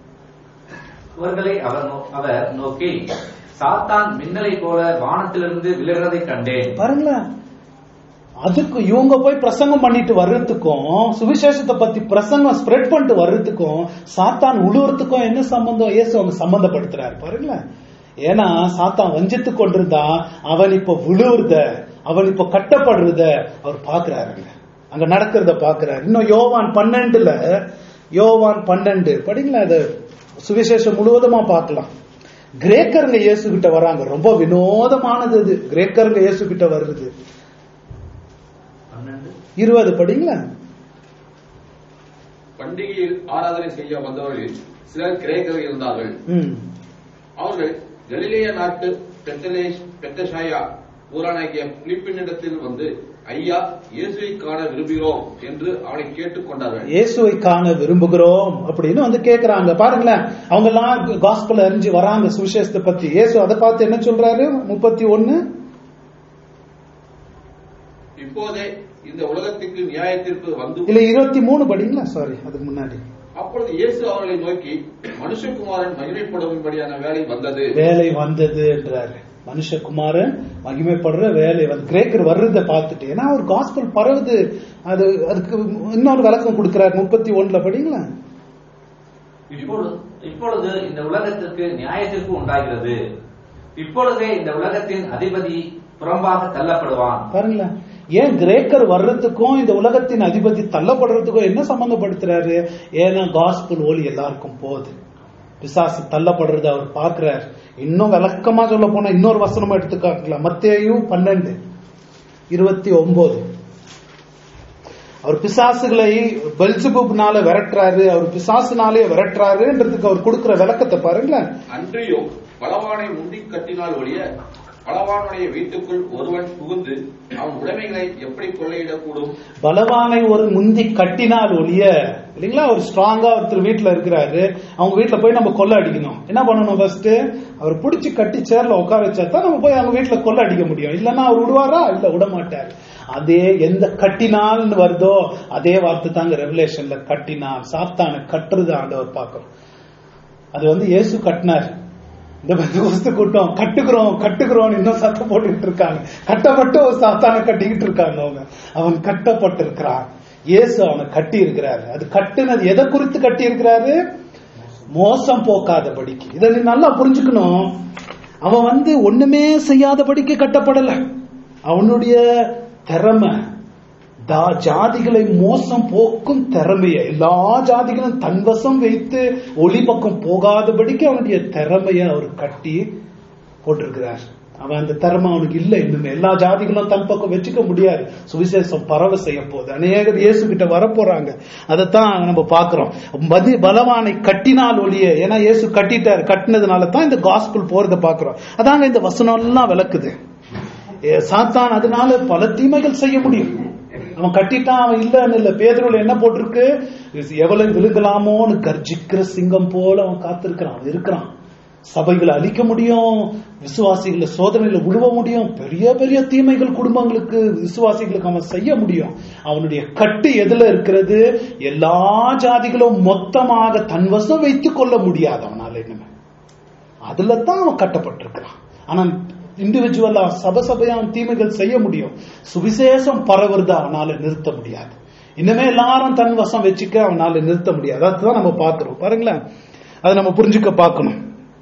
அவர்களை அவர் நோக்கி, சாத்தான் மின்னலை போல வானத்திலிருந்து விழுகிறதை கண்டேன். பாருங்களேன், அதுக்கு இவங்க போய் பிரசங்கம் பண்ணிட்டு வர்றதுக்கும் சுவிசேஷத்தை பத்தி பிரசங்கம் ஸ்ப்ரெட் பண்ணிட்டு வர்றதுக்கும் சாத்தான் உழுவுறதுக்கும் என்ன சம்பந்தம்? இயேசு அவங்க சம்பந்தப்படுத்துறாரு பாருங்களேன். ஏன்னா சாத்தான் வஞ்சித்து கொண்டிருந்தா அவன் இப்ப விழுவுறத, அவன் இப்ப கட்டப்படுறத அவர் பாக்குறாருங்க. அங்க நடக்கிறத பாக்குறாரு. இன்னும் யோவான் பன்னெண்டுல யோவான் பன்னெண்டு படிங்களா, அது சுவிசேஷம் முழுவதுமா பார்க்கலாம். கிரேக்கருங்க இயேசு கிட்ட வராங்க. ரொம்ப வினோதமானது அது. கிரேக்கருங்க இயேசு கிட்ட வருது. இருபது படிங்களா? பண்டிகையில் ஆராதனை செய்ய வந்தவர்களில் சிலர் கிரேக்கர்கள் இருந்தார்கள். அவர்கள் கலிலேய நாட்டு பெத்தசாயா ஊரானாகிய பிலிப்பினிடத்தில் வந்து, ஐயா, இயேசுவை காண விரும்புகிறோம் என்று அவனை கேட்டுக் கொண்டார்கள். இயேசுவை காண விரும்புகிறோம் அப்படின்னு வந்து கேட்கிறாங்க. பாருங்களேன், அவங்க எல்லாம் காஸ்பல் அறிஞ்சு வராங்க சுவிசேஷத்தை பத்தி. இயேசு அதை பார்த்து என்ன சொல்றாரு? முப்பத்தி ஒன்னு, இப்போதே இந்த உலகத்துக்கு நியாய தீர்ப்பு வந்து இல்ல இருபத்தி மூணு படிங்களா? சாரி, அதுக்கு முன்னாடி. அப்பொழுது இயேசு அவர்களை நோக்கி, மனுஷகுமாரன் மகிமைப்படும்படியான வேலை வந்தது வேலை வந்தது என்றாரு. மனுஷகுமாரன் மகிமைப்படுற வேலை வந்து கிரேக்கர் வர்றதை பார்த்துட்டு, ஏன்னா ஒரு காஸ்பல் பரவுது. அது அதுக்கு இன்னொரு விளக்கம் கொடுக்கிறார். முப்பத்தி ஒண்ணுல படிங்களா? இப்பொழுது இந்த உலகத்திற்கு நியாய தீர்ப்பு உண்டாகிறது. இப்பொழுதே இந்த உலகத்தின் அதிபதி புறம்பாக தள்ளப்படுவான். பாருங்களேன், ஏன் கிரேக்கர் வர்றதுக்கும் இந்த உலகத்தின் அதிபதி தள்ளப்படுறதுக்கும் என்ன சம்பந்தப்படுத்துறாரு? ஏன்னா காஸ்பல் ஒளி எல்லாருக்கும் போகுது. பிசாசு தள்ளப்படுறது அவர் பார்க்கிறார். இன்னும் விளக்கமா சொல்ல போனா இன்னொரு வசனமா எடுத்துக்கலாம். மத்தேயு பன்னெண்டு இருபத்தி ஒன்பது. அவர் பிசாசுகளை பெல்செபூப்னால விரட்டுறாரு, அவர் பிசாசுனாலே விரட்டுறாருன்றதுக்கு அவர் கொடுக்கிற விளக்கத்தை பாருங்களேன். அன்றியும் பலவானை முந்தி கட்டினால் ஒழிய பலவானுடைய வீட்டுக்குள் ஒருவன் புகுந்து அவன் உடைமைகளை எப்படி கொள்ளையிடக்கூடும்? பலவானை ஒரு முந்தி கட்டினால் ஒழிய, இல்லைங்களா? ஒரு ஸ்ட்ராங்கா ஒருத்தர் வீட்டுல இருக்கிறாரு, அவங்க வீட்டுல போய் நம்ம கொள்ளை அடிக்கணும். என்ன பண்ணணும்? ஃபர்ஸ்ட் அவர் பிடிச்சி கட்டி சேர்ல உட்கார வச்சா தான் நம்ம போய் அவங்க வீட்டுல கொள்ளை அடிக்க முடியும். இல்லன்னா அவர் விடுவாரா? இல்ல, விட மாட்டார். அதே எந்த கட்டினால்னு வருதோ அதே வார்த்தை தாங்க ரெவலேஷன்ல கட்டினால். சாத்தான கட்டுறது ஆண்டவர் பார்க்கிறோம். அது வந்து இயேசு கட்டினார். இந்த பெந்தெகோஸ்து கூட்டம் கட்டுக்கிறோம் கட்டுக்கிறோம் இன்னும் சத்தம் போட்டுக்கிட்டு இருக்காங்க. கட்டப்பட்டு ஒரு சாத்தான கட்டிக்கிட்டு இருக்காங்க. அவங்க அவன் கட்டப்பட்டு இருக்கிறான். இயேசு அவனை கட்டி இருக்கிறாரு. அது கட்டுனது எதை குறித்து கட்டி இருக்கிறாரு? மோசம் போக்காதபடிக்கு. இதை நீ நல்லா புரிஞ்சுக்கணும். அவன் வந்து ஒண்ணுமே செய்யாதபடிக்கு கட்டப்படல. அவனுடைய திறமை ஜாதிகளை மோசம் போக்கும் திறமைய எல்லா ஜாதிகளும் தன்வசம் வைத்து ஒளி பக்கம் போகாதபடிக்கு அவனுடைய திறமைய அவர் கட்டி போட்டிருக்கிறார். அவன் அந்த திறமை அவனுக்கு இல்லை. இன்னுமே எல்லா ஜாதிகளும் தன் பக்கம் வச்சுக்க முடியாது. சுவிசேஷம் பரவ செய்ய போகுது. அநேகர் இயேசு கிட்ட வரப்போறாங்க. அதைத்தான் நம்ம பாக்குறோம். மதி பலவானை கட்டினால் ஒளிய, ஏன்னா இயேசு கட்டிட்டார். கட்டினதுனால தான் இந்த காஸ்பல் போறதை பாக்குறோம். அதாங்க இந்த வசனம் எல்லாம் விளக்குது. சாத்தான் அதனால பல தீமைகள் செய்ய முடியும். அவன் கட்டிட்டான், அவன் இல்லன்னு இல்ல. பேதுருல என்ன போட்டிருக்கு? எவ்வளவு விழுகலாமோன்னு கர்ஜிக்கிற சிங்கம் போல அவன் காத்திருக்கிறான். அவன் இருக்கிறான். சபைகளை அழிக்க முடியும், விசுவாசிகளை சோதனையில விழுவ முடியும், பெரிய பெரிய தீமைகள் குடும்பங்களுக்கு விசுவாசிகளுக்கு அவன் செய்ய முடியும். அவனுடைய கட்டு எதுல இருக்கிறது? எல்லா ஜாதிகளும் மொத்தமாக தன்வசம் வைத்துக் கொள்ள முடியாது அவனால. என்னமே அதுல தான் அவன் கட்டப்பட்டிருக்கிறான். ஆனா இண்டிவிஜுவலா சபை சபையா தீமைகள் செய்ய முடியும். சுவிசேஷம் பரவுறது அவனால நிறுத்த முடியாது. இன்னுமே எல்லாரும் தன் வசம் வச்சுக்க அவனால நிறுத்த முடியாது. அதுதான் நம்ம பார்க்கிறோம். பாருங்களேன், அதை நம்ம புரிஞ்சுக்க பார்க்கணும்.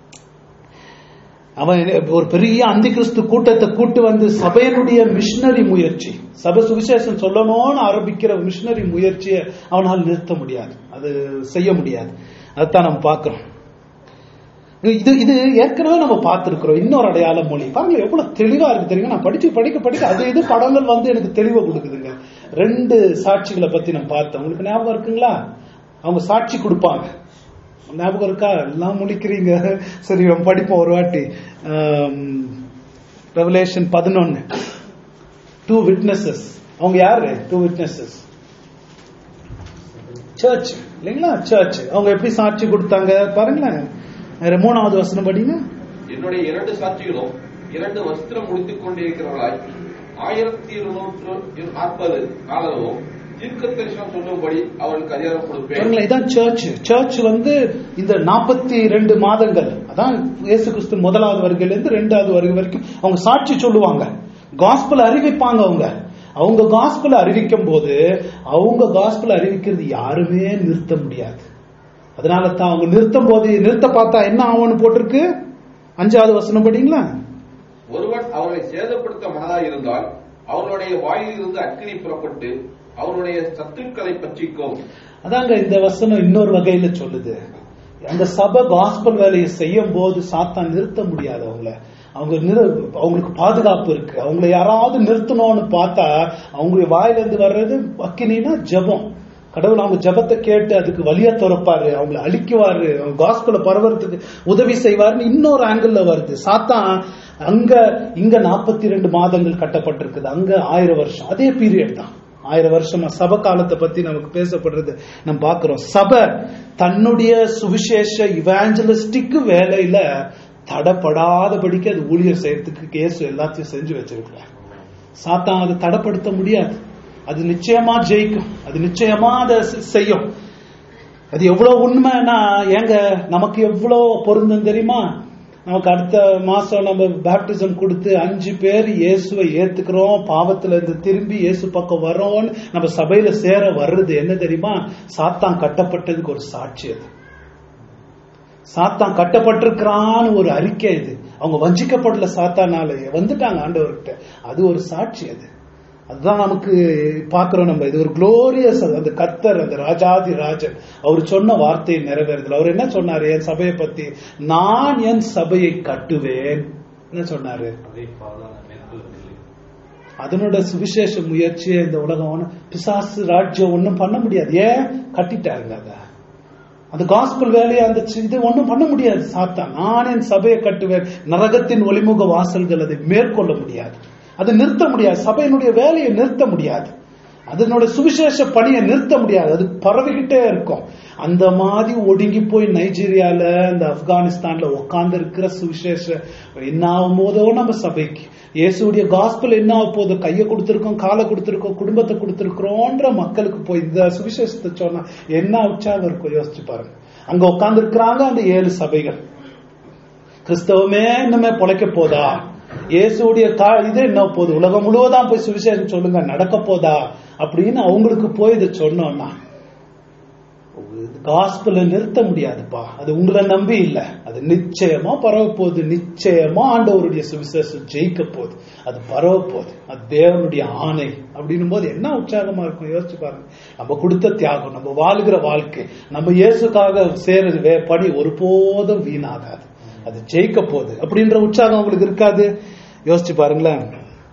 அவன் ஒரு பெரிய அந்தி கிறிஸ்து கூட்டத்தை கூட்டு வந்து சபையினுடைய மிஷனரி முயற்சி, சபை சுவிசேஷம் சொல்லணும்னு ஆரம்பிக்கிற மிஷனரி முயற்சியை அவனால் நிறுத்த முடியாது. அது செய்ய முடியாது. அதுதான் நம்ம பார்க்கிறோம். இது இது ஏற்கனவே நம்ம பார்த்திருக்கிறோம். இன்னொரு அடையாள மொழி பாருங்க எவ்வளவு தெளிவா இருக்கு தெரியுங்க. நான் படிச்சு படிக்க படிக்க அது இது படங்கள் வந்து எனக்கு தெளிவை கொடுக்குதுங்க. ரெண்டு சாட்சிகளை பத்தி நான் பார்த்தேன். உங்களுக்கு ஞாபகம் இருக்குங்களா? அவங்க சாட்சி கொடுப்பாங்க. ஞாபகம் இருக்கா? எல்லாம் முடிக்கிறீங்க. சரி, படிப்போம் ஒரு வாட்டி. ரெவலேஷன் பதினொன்னு, டூ விட்னஸஸ். அவங்க யாரு? டூ விட்னஸஸ், சர்ச் இல்லைங்களா? சர்ச். அவங்க எப்படி சாட்சி கொடுத்தாங்க பாருங்களேன். மூணாவது வசனம் படிங்க. என்னுடைய இரண்டு சாட்சிகளும் இரண்டு வஸ்திரம் முடித்துக் கொண்டிருக்கிறவர்களாய் ஆயிரத்தி இருநூற்று நாற்பது காலரும் தீர்க்க தரிசனம் சொல்லும்படி அவர்களுக்கு அதிகாரம் கொடுப்பேன். இதான் சர்ச். சர்ச் வந்து இந்த நாற்பத்தி ரெண்டு மாதங்கள், அதான் இயேசு கிறிஸ்து முதலாவது வருகையில இருந்து ரெண்டாவது வருகை வரைக்கும் அவங்க சாட்சி சொல்லுவாங்க. காஸ்பல் அறிவிப்பாங்க. அவங்க அவங்க காஸ்பல் அறிவிக்கும் போது அவங்க காஸ்பல் அறிவிக்கிறது யாருமே நிறுத்த முடியாது. அதனால தான் அவங்க நிறுத்தும் போது நிறுத்த பார்த்தா என்ன ஆகும்னு போட்டிருக்கு. அஞ்சாவது வசனம் படிங்களா? ஒருவன் அவர்களை சேதப்படுத்த மனதாக இருந்தால் அவர்களுடைய வாயில் இருந்து அக்கினி புறப்பட்டு அவருடைய சத்துக்களை பற்றிக்கும். அதாங்க இந்த வசனம் இன்னொரு வகையில சொல்லுது. அந்த சபை காஸ்பல் வேலையை செய்யும் போது சாத்தான் நிறுத்த முடியாது அவங்கள. அவங்க அவங்களுக்கு பாதுகாப்பு இருக்கு. அவங்களை யாராவது நிறுத்தணும்னு பார்த்தா அவங்களுடைய வாயிலிருந்து வர்றது அக்கினா ஜபம். கடவுள் அவங்க ஜபத்தை கேட்டு அதுக்கு வழியா திறப்பாரு, அவங்களை அழிக்குவாரு, அவங்க காஸ்பலை பரவறதுக்கு உதவி செய்வாருன்னு இன்னொரு ஆங்கிள் வருது. சாத்தான் அங்க இங்க நாற்பத்தி ரெண்டு மாதங்கள் கட்டப்பட்டிருக்குது, அங்க ஆயிரம் வருஷம், அதே பீரியட் தான். ஆயிரம் வருஷமா சபை காலத்தை பத்தி நமக்கு பேசப்படுறது நம்ம பாக்குறோம். சபை தன்னுடைய சுவிசேஷ இவாஞ்சலிஸ்டிக் வேலையில தடப்படாதபடிக்கு அது ஊழியர் செய்யறதுக்கு கேஸ் எல்லாத்தையும் செஞ்சு வச்சிருக்கிறார். சாத்தான் அதை தடப்படுத்த முடியாது. அது நிச்சயமா ஜெயிக்கும், அது நிச்சயமா அதை செய்யும். அது எவ்வளவு உண்மைன்னா ஏங்க நமக்கு எவ்வளவு பொருந்தும் தெரியுமா? நமக்கு அடுத்த மாசம் நம்ம பேப்டிசம் கொடுத்து அஞ்சு பேர் இயேசுவை ஏத்துக்கிறோம், பாவத்துல இருந்து திரும்பி இயேசு பக்கம் வரோம்னு நம்ம சபையில சேர வர்றது என்ன தெரியுமா? சாத்தான் கட்டப்பட்டதுக்கு ஒரு சாட்சி. அது சாத்தான் கட்டப்பட்டிருக்கிறான்னு ஒரு அறிக்கை. இது அவங்க வஞ்சிக்கப்படல, சாத்தானால வந்துட்டாங்க ஆண்டவர்கிட்ட, அது ஒரு சாட்சி. அது அதுதான் நமக்கு பாக்குறோம் நம்ம. இது ஒரு குளோரியஸ், அந்த கர்த்தர், அந்த ராஜாதி ராஜன் அவர் சொன்ன வார்த்தையை நிறைவேறுதல். அவர் என்ன சொன்னாரு என் சபையை பத்தி? நான் என் சபையை கட்டுவேன். என்ன சொன்னாரு? அதனோட சுவிசேஷ முயற்சியை இந்த உலகம் பிசாசு ராஜ்யம் ஒன்னும் பண்ண முடியாது. ஏன்? கட்டிட்டாருங்க. அத அந்த காஸ்பல் வேலையை அந்த இது ஒன்னும் பண்ண முடியாது. சாத்தான் நான் என் சபையை கட்டுவேன், நரகத்தின் ஒளிமுக வாசல்கள் அதை மேற்கொள்ள முடியாது, அதை நிறுத்த முடியாது. சபையினுடைய வேலையை நிறுத்த முடியாது, அதனுடைய சுவிசேஷ பணியை நிறுத்த முடியாது. அது பரவிக்கிட்டே இருக்கும். அந்த மாதிரி ஒடுங்கி போய் நைஜீரியால, இந்த ஆப்கானிஸ்தான்ல உட்கார்ந்து இருக்கிற சுவிசேஷ என்ன ஆகும் போதோ நம்ம சபைக்கு இயேசுடைய காஸ்பல் என்ன ஆக போதோ, கையை கொடுத்திருக்கோம், காலை கொடுத்திருக்கோம், குடும்பத்தை கொடுத்திருக்கிறோன்ற மக்களுக்கு போய் இந்த சுவிசேஷத்தை சொன்னா என்ன உற்சாகம் இருக்கும் யோசிச்சு பாருங்க. அங்க உட்கார்ந்து இருக்கிறாங்க அந்த ஏழு சபைகள். கிறிஸ்தவமே இன்னுமே பொழைக்க போதா? இயேசுடைய இது என்ன போகுது? உலகம் முழுவதும் போய் சுவிசேஷம் சொல்லுங்க, நடக்க போதா அப்படின்னு அவங்களுக்கு போய் இதை சொன்னோம்னா காஸ்பலை நிறுத்த முடியாதுப்பா. அது உங்களை நம்பி இல்ல, அது நிச்சயமா பரவ போகுது. நிச்சயமா ஆண்டவருடைய சுவிசேஷம் ஜெயிக்க போகுது, அது பரவ போகுது. அது தேவனுடைய ஆணை அப்படின்னும் போது என்ன உற்சாகமா இருக்கும் யோசிச்சு பாருங்க. நம்ம கொடுத்த தியாகம், நம்ம வாழ்கிற வாழ்க்கை, நம்ம இயேசுக்காக சேர பணி ஒருபோதும் வீணாகாது, அது ஜெயிக்க போகுது அப்படின்ற உற்சாகம் உங்களுக்கு இருக்காது? யோசிச்சு பாருங்களேன்.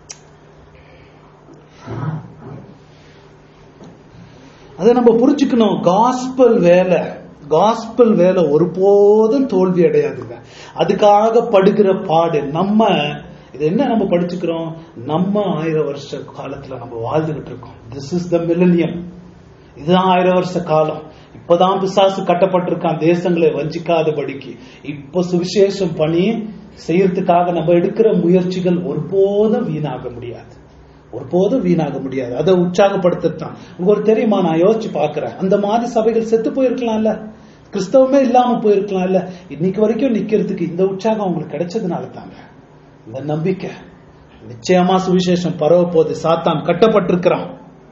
அதை நம்ம புரிஞ்சுக்கணும். காஸ்பல் வேலை, காஸ்பல் வேலை ஒருபோதும் தோல்வி அடையாதுங்க. அதுக்காக படுகிற பாடு நம்ம இது என்ன நம்ம படிச்சுக்கிறோம்? நம்ம ஆயிரம் வருஷ காலத்துல நம்ம வாழ்ந்துகிட்டு இருக்கோம். This is the millennium. இதுதான் ஆயிரம் வருஷ காலம். இப்பதான் பிசாசு கட்டப்பட்டிருக்கான் தேசங்களை வஞ்சிக்காதபடிக்கு. இப்ப சுவிசேஷம் பணி செய்யறதுக்காக நம்ம எடுக்கிற முயற்சிகள் ஒருபோதும் வீணாக முடியாது, ஒருபோதும் வீணாக முடியாது. அதை உற்சாகப்படுத்தத்தான். உங்களுக்கு தெரியுமா, நான் யோசிச்சு பாக்குறேன், அந்த மாதிரி சபைகள் செத்து போயிருக்கலாம்ல, கிறிஸ்தவமே இல்லாம போயிருக்கலாம்ல. இன்னைக்கு வரைக்கும் நிக்கிறதுக்கு இந்த உற்சாகம் அவங்களுக்கு கிடைச்சதுனால தாங்க, இந்த நம்பிக்கை. நிச்சயமா சுவிசேஷம் பரவ போது. சாத்தான் கட்டப்பட்டிருக்கிறான்,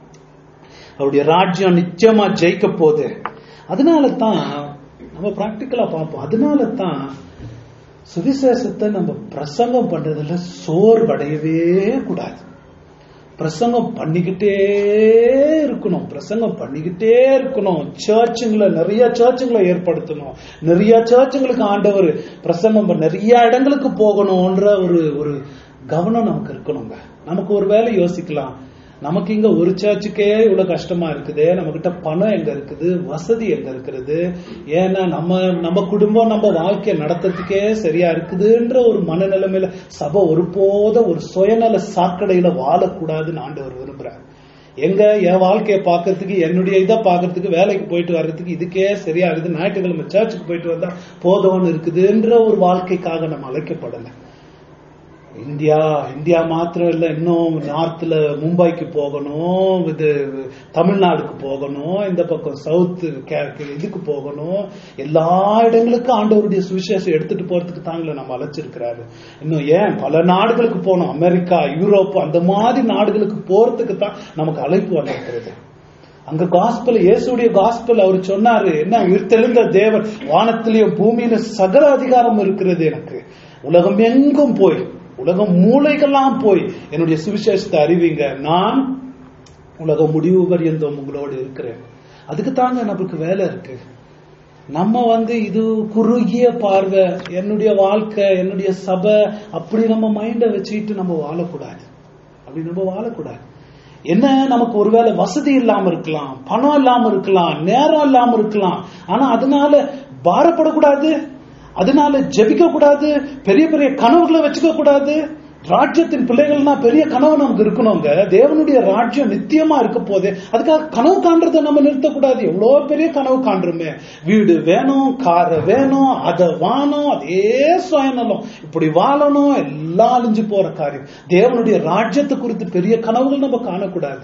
அவருடைய ராஜ்யம் நிச்சயமா ஜெயிக்க போகுது. அதனால தான் நம்ம பிராக்டிக்கலா பார்ப்போம். அதனால தான் சுவிசேஷத்தை நம்ம பிரசங்கம் பண்றதுல சோர்வடையவே கூடாது. பிரசங்கம் பண்ணிக்கிட்டே இருக்கணும், பிரசங்கம் பண்ணிக்கிட்டே இருக்கணும். சர்ச்சுங்களை நிறைய சர்ச்சுங்களை ஏற்படுத்தணும், நிறைய சர்ச்சுங்களுக்கு ஆண்டவர் பிரசங்கம் நிறைய இடங்களுக்கு போகணும்ன்ற ஒரு ஒரு கவனம் நமக்கு இருக்கணுங்க. நமக்கு ஒரு வேலை யோசிக்கலாம், நமக்கு இங்க ஒரு சர்ச்சுக்கே இவ்வளவு கஷ்டமா இருக்குது, நம்ம கிட்ட பணம் எங்க இருக்குது, வசதி எங்க இருக்கிறது, ஏன்னா நம்ம நம்ம குடும்பம் நம்ம வாழ்க்கையை நடத்துறதுக்கே சரியா இருக்குதுன்ற ஒரு மனநிலைமையில சபை ஒருபோதும் ஒரு சுயநல சாக்கடையில வாழக்கூடாதுன்னு ஆண்டவர் விரும்புறாரு. எங்க என் வாழ்க்கையை பாக்குறதுக்கு, என்னுடைய இதை பாக்குறதுக்கு, வேலைக்கு போயிட்டு வர்றதுக்கு இதுக்கே சரியா இருக்குது, ஞாயிற்றுக்கிழமை சர்ச்சுக்கு போயிட்டு வந்தா போதும்னு இருக்குதுன்ற ஒரு வாழ்க்கைக்காக நம்ம அழைக்கப்படலை. இந்தியா இந்தியா மாத்திரம் இல்ல, இன்னும் நார்த்ல மும்பைக்கு போகணும், இது தமிழ்நாடுக்கு போகணும், இந்த பக்கம் சவுத் இதுக்கு போகணும், எல்லா இடங்களுக்கும் ஆண்டவருடைய சுவிசேஷம் எடுத்துட்டு போறதுக்கு தாங்களே நம்ம அழைச்சிருக்கிறாரு. இன்னும் ஏன் பல நாடுகளுக்கு போகணும், அமெரிக்கா, யூரோப், அந்த மாதிரி நாடுகளுக்கு போறதுக்கு தான் நமக்கு அழைப்பு வந்திருக்கிறது. அங்க காஸ்பல், இயேசுடைய காஸ்பல் அவர் சொன்னாரு, என்ன உயிர்த்தெழுந்த தேவன், வானத்திலேயும் பூமியில சகல அதிகாரம் இருக்கிறது எனக்கு, உலகம் எங்கும் போய், உலகம் மூளைகள்லாம் போய் என்னுடைய சுவிசேஷத்தை அறிவிங்க, நான் உலகம் முடிவு பரியந்தம் உங்களோடு இருக்கிறேன். அதுக்கு தாங்க நமக்கு வேலை இருக்கு. நம்ம வந்து இது குறுகிய பார்வை, என்னுடைய வாழ்க்கை, என்னுடைய சபை, அப்படி நம்ம மைண்ட வச்சுக்கிட்டு நம்ம வாழக்கூடாது. அப்படி நம்ம வாழக்கூடாது. என்ன, நமக்கு ஒருவேளை வசதி இல்லாம இருக்கலாம், பணம் இல்லாம இருக்கலாம், நேரம் இல்லாம இருக்கலாம், ஆனா அதனால பாரப்படக்கூடாது, அதனால ஜெபிக்க கூடாது, பெரிய பெரிய கனவுகளை வச்சுக்க கூடாது. ராஜ்யத்தின் பிள்ளைகள்னா பெரிய கனவு நமக்கு இருக்கணுங்க. தேவனுடைய ராஜ்யம் நித்தியமா இருக்க போதே, அதுக்காக கனவு காண்றதை நம்ம நிறுத்தக்கூடாது. எவ்வளவு பெரிய கனவு காண்றோமே, வீடு வேணும், கார் வேணும், அதை வாங்கணும், அதே சுயநலம், இப்படி வாழணும், எல்லாம் அழிஞ்சு போற காரியம். தேவனுடைய ராஜ்யத்தை குறித்து பெரிய கனவுகள் நம்ம காணக்கூடாது.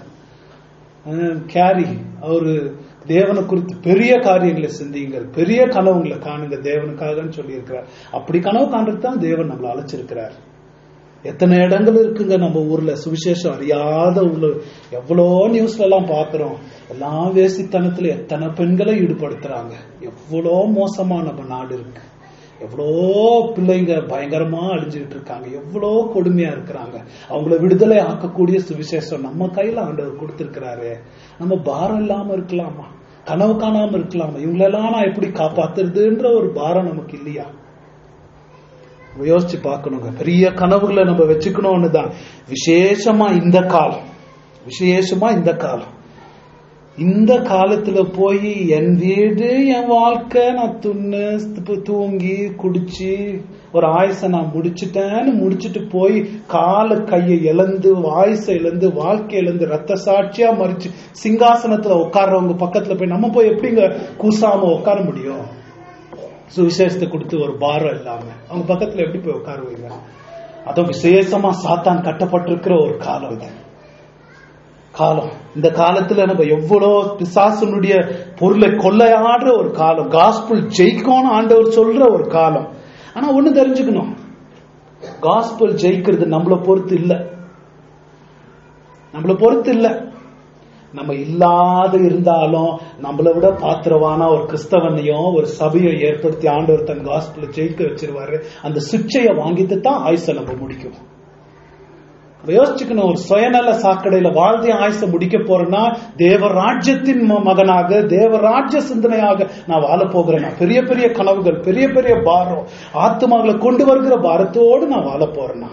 கேரி அவரு தேவனை குறித்து பெரிய காரியங்களை சிந்திங்கள், பெரிய கனவுங்களை காணுங்க தேவனுக்காக சொல்லி இருக்கிறார். அப்படி கனவு காண்றது தான் தேவன் நம்மளை அழைச்சிருக்கிறார். எத்தனை இடங்கள் இருக்குங்க நம்ம ஊர்ல சுவிசேஷம் அறியாத உள்ள, எவ்வளோ நியூஸ்ல எல்லாம் பாக்குறோம். எல்லாம் வேசித்தனத்துல எத்தனை பெண்களை ஈடுபடுத்துறாங்க. எவ்வளோ மோசமா நம்ம நாடு இருக்கு. எவ்வளோ பிள்ளைங்க பயங்கரமா அழிஞ்சுக்கிட்டு இருக்காங்க. எவ்வளோ கொடுமையா இருக்கிறாங்க. அவங்கள விடுதலை ஆக்கக்கூடிய சுவிசேஷம் நம்ம கையில ஆண்டவர் கொடுத்திருக்கிறாரு. நம்ம பாரம் இல்லாம இருக்கலாமா? கனவு காணாம இருக்கலாமா? இவங்களெல்லாம் நான் எப்படி காப்பாத்துறதுன்ற ஒரு பாரம் நமக்கு இல்லையா? யோசிச்சு பார்க்கணுங்க. பெரிய கனவுகளை நம்ம வச்சுக்கணும்னு தான். விசேஷமா இந்த காலம், விசேஷமா இந்த காலம், இந்த காலத்துல போய் என் வீடு என் வாழ்க்கை, நான் துண்ணு தூங்கி குடிச்சு ஒரு ஆயுச நான் முடிச்சுட்டேன்னு முடிச்சுட்டு போய் கால கையை இழந்து, ஆயுச இழந்து, வாழ்க்கை இழந்து, ரத்த சாட்சியா மறிச்சு சிங்காசனத்துல உட்கார்றவங்க பக்கத்துல போய் நம்ம போய் எப்படிங்க கூசாம உட்கார முடியும்? சுவிசேஷத்தை கொடுத்து ஒரு பாரம் இல்லாம அவங்க பக்கத்துல எப்படி போய் உட்காருவீங்க? அதுவும் விசேஷமா சாத்தான் கட்டப்பட்டிருக்கிற ஒரு காலம் இது. காலம், இந்த காலத்துல நம்ம எவ்வளவு பிசாசனுடைய பொருளை கொள்ளையாடுற ஒரு காலம். காஸ்பிள் ஜெயிக்கணும்னு ஆண்டவர் சொல்ற ஒரு காலம். ஆனா ஒண்ணு தெரிஞ்சுக்கணும், காஸ்பிள் ஜெயிக்கிறது நம்மளை பொறுத்து இல்ல, நம்மளை பொறுத்து இல்ல. நம்ம இல்லாத இருந்தாலும் நம்மளை விட பாத்திரவான ஒரு கிறிஸ்தவனையும் ஒரு சபையை ஏற்படுத்தி ஆண்டவர் தன் காஸ்பிள ஜெயிக்க வச்சிருவாரு. அந்த சிக்ஷையை வாங்கிட்டு தான் ஆயுச நம்ம முடிக்கும். யோசிச்சுக்கணும், ஒரு சுயநல சாக்கடையில வாழ்ந்து ஆயுச முடிக்க போறேன்னா தேவ ராஜ்யத்தின் மகனாக, தேவ ராஜ்ய சிந்தனையாக நான் வாழ போகிறேன். பெரிய பெரிய கனவுகள், பெரிய பெரிய பாரம், ஆத்மாக்களை கொண்டு வருகிற பாரத்தோடு நான் வாழ போறேன்னா,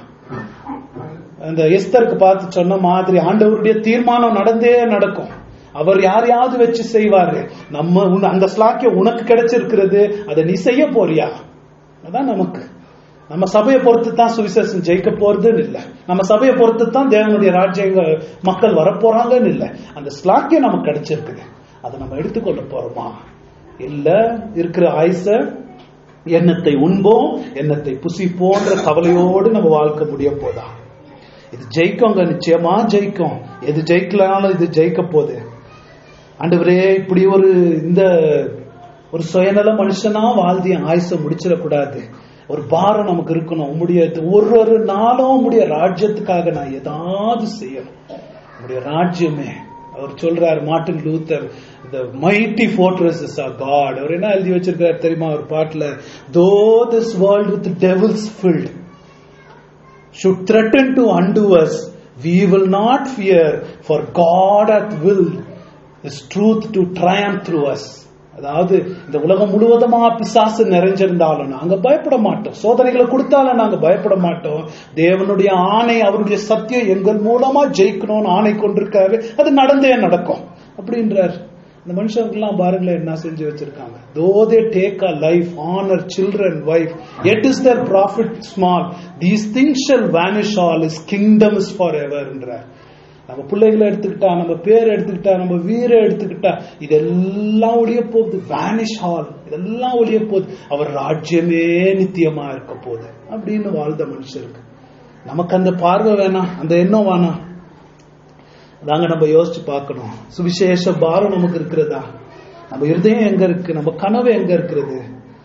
அந்த எஸ்தருக்கு பார்த்து சொன்ன மாதிரி ஆண்டவருடைய தீர்மானம் நடந்தே நடக்கும். அவர் யாரையாவது வச்சு செய்வாரு. நம்ம அந்த ஸ்லாக்கியம் உனக்கு கிடைச்சிருக்கிறது, அதை நீ செய்ய போறியா? அதான் நமக்கு. நம்ம சபையை பொறுத்து தான் சுவிசேஷம் ஜெயிக்க போறதுன்னு இல்லை, நம்ம சபையை பொறுத்து தான் தேவனுடைய ராஜ்யங்க மக்கள் வரப்போறாங்கன்னு இல்லை. அந்த ஸ்லாக்கியம் நமக்கு கிடைச்சிருக்குது, அதை நம்ம எடுத்துக்கொள்ள போறோமா? இல்ல இருக்கிற ஆயுச எண்ணத்தை உண்போம், எண்ணத்தை புசிப்போன்ற கவலையோடு நம்ம வாழ்க்கை முடிய போதா? இது ஜெயிக்கோங்க, நிச்சயமா ஜெயிக்கும். எது ஜெயிக்கலனாலும் இது ஜெயிக்க போகுது. ஆண்டவரே, இப்படி ஒரு இந்த ஒரு சுயநல மனுஷனா வாழ்ந்து ஆயுச முடிச்சிடக்கூடாது. ஒரு பாரம் நமக்கு இருக்கணும். உம்முடைய ஒரு ஒரு நாளும் உம்முடைய ராஜ்யத்துக்காக நான் ஏதாவது செய்யணும். உம்முடைய ராஜ்யமே, அவர் சொல்றார் Martin Luther, the mighty fortresses are God. அவர் என்ன எழுதி வச்சிருக்காரு தெரியுமா ஒரு பாட்டுல? Though this world with devils filled should threaten to undo us, we will not fear, for God hath willed His truth to triumph through us. அதாவது இந்த உலகம் முழுவதுமா பிசாசு நிறைஞ்சிருந்தாலும் நாங்க பயப்பட மாட்டோம். சோதனைகளை கொடுத்தாலும் நாங்க பயப்பட மாட்டோம். தேவனுடைய ஆணை, அவருடைய சத்தியம் எங்கள் மூலமா ஜெயிக்கணும்னு ஆணை கொண்டிருக்காரு. அது நடந்தே நடக்கும் அப்படின்றார். இந்த மனுஷங்கெல்லாம் பாருங்களேன் என்ன செஞ்சு வச்சிருக்காங்க. Though they take a life, honor children, wife, yet is their profit small. These things shall vanish all. His kingdom is forever என்றார். நம்ம பிள்ளைகளை எடுத்துக்கிட்டா, நம்ம பேரை எடுத்துக்கிட்டா, நம்ம வீரை எடுத்துக்கிட்டா, இதெல்லாம் ஒழிய போகுது. வேனிஷ் ஆல், இதெல்லாம் ஒழிய போகுது. அவர் ராஜ்யமே நித்தியமா இருக்க போகுது அப்படின்னு வாழ்ந்த மனுஷருக்கு நமக்கு அந்த பார்வை வேணாம், அந்த எண்ணம் வேணாம். அதாங்க நம்ம யோசிச்சு பார்க்கணும். சுவிசேஷ பாரம் நமக்கு இருக்கிறதா? நம்ம இருதயம் எங்க இருக்கு? நம்ம கனவு எங்க இருக்கிறது?